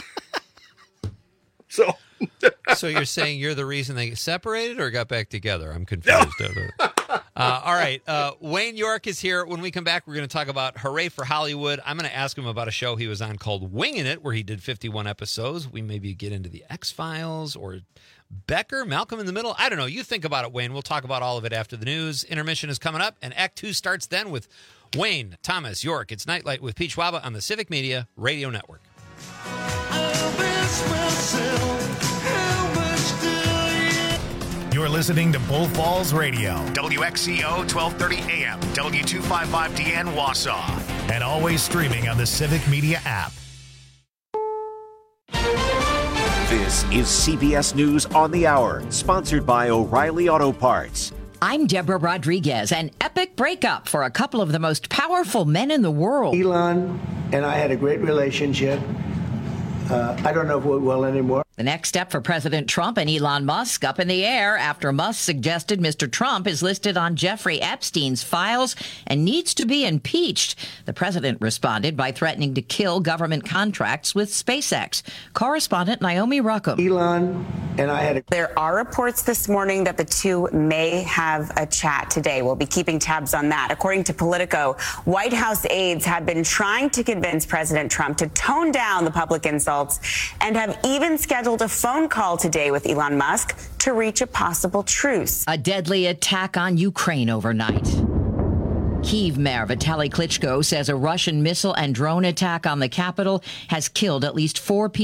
So you're saying you're the reason they separated or got back together? I'm confused. No. All right. Wayne York is here. When we come back, we're going to talk about Hooray for Hollywood. I'm going to ask him about a show he was on called Winging It, where he did 51 episodes. We maybe get into the X-Files or Becker, Malcolm in the Middle. I don't know. You think about it, Wayne. We'll talk about all of it after the news. Intermission is coming up, and Act 2 starts then with Wayne, Thomas, York. It's Nightlight with Pete Schwaba on the Civic Media Radio Network.
You're listening to Bull Falls Radio, WXCO 1230 AM, W255DN Wausau, and always streaming on the Civic Media app.
This is CBS News on the Hour, sponsored by O'Reilly Auto Parts.
I'm Deborah Rodriguez. An epic breakup for a couple of the most powerful men in the world.
Elon and I had a great relationship. I don't know if we're well anymore.
The next step for President Trump and Elon Musk up in the air after Musk suggested Mr. Trump is listed on Jeffrey Epstein's files and needs to be impeached. The president responded by threatening to kill government contracts with SpaceX. Correspondent Naomi Ruckham.
Elon and I had
There are reports this morning that the two may have a chat today. We'll be keeping tabs on that. According to Politico, White House aides have been trying to convince President Trump to tone down the public insults and have even scheduled a phone call today with Elon Musk to reach a possible truce.
A deadly attack on Ukraine overnight. Kyiv Mayor Vitaly Klitschko says a Russian missile and drone attack on the capital has killed at least 4 people.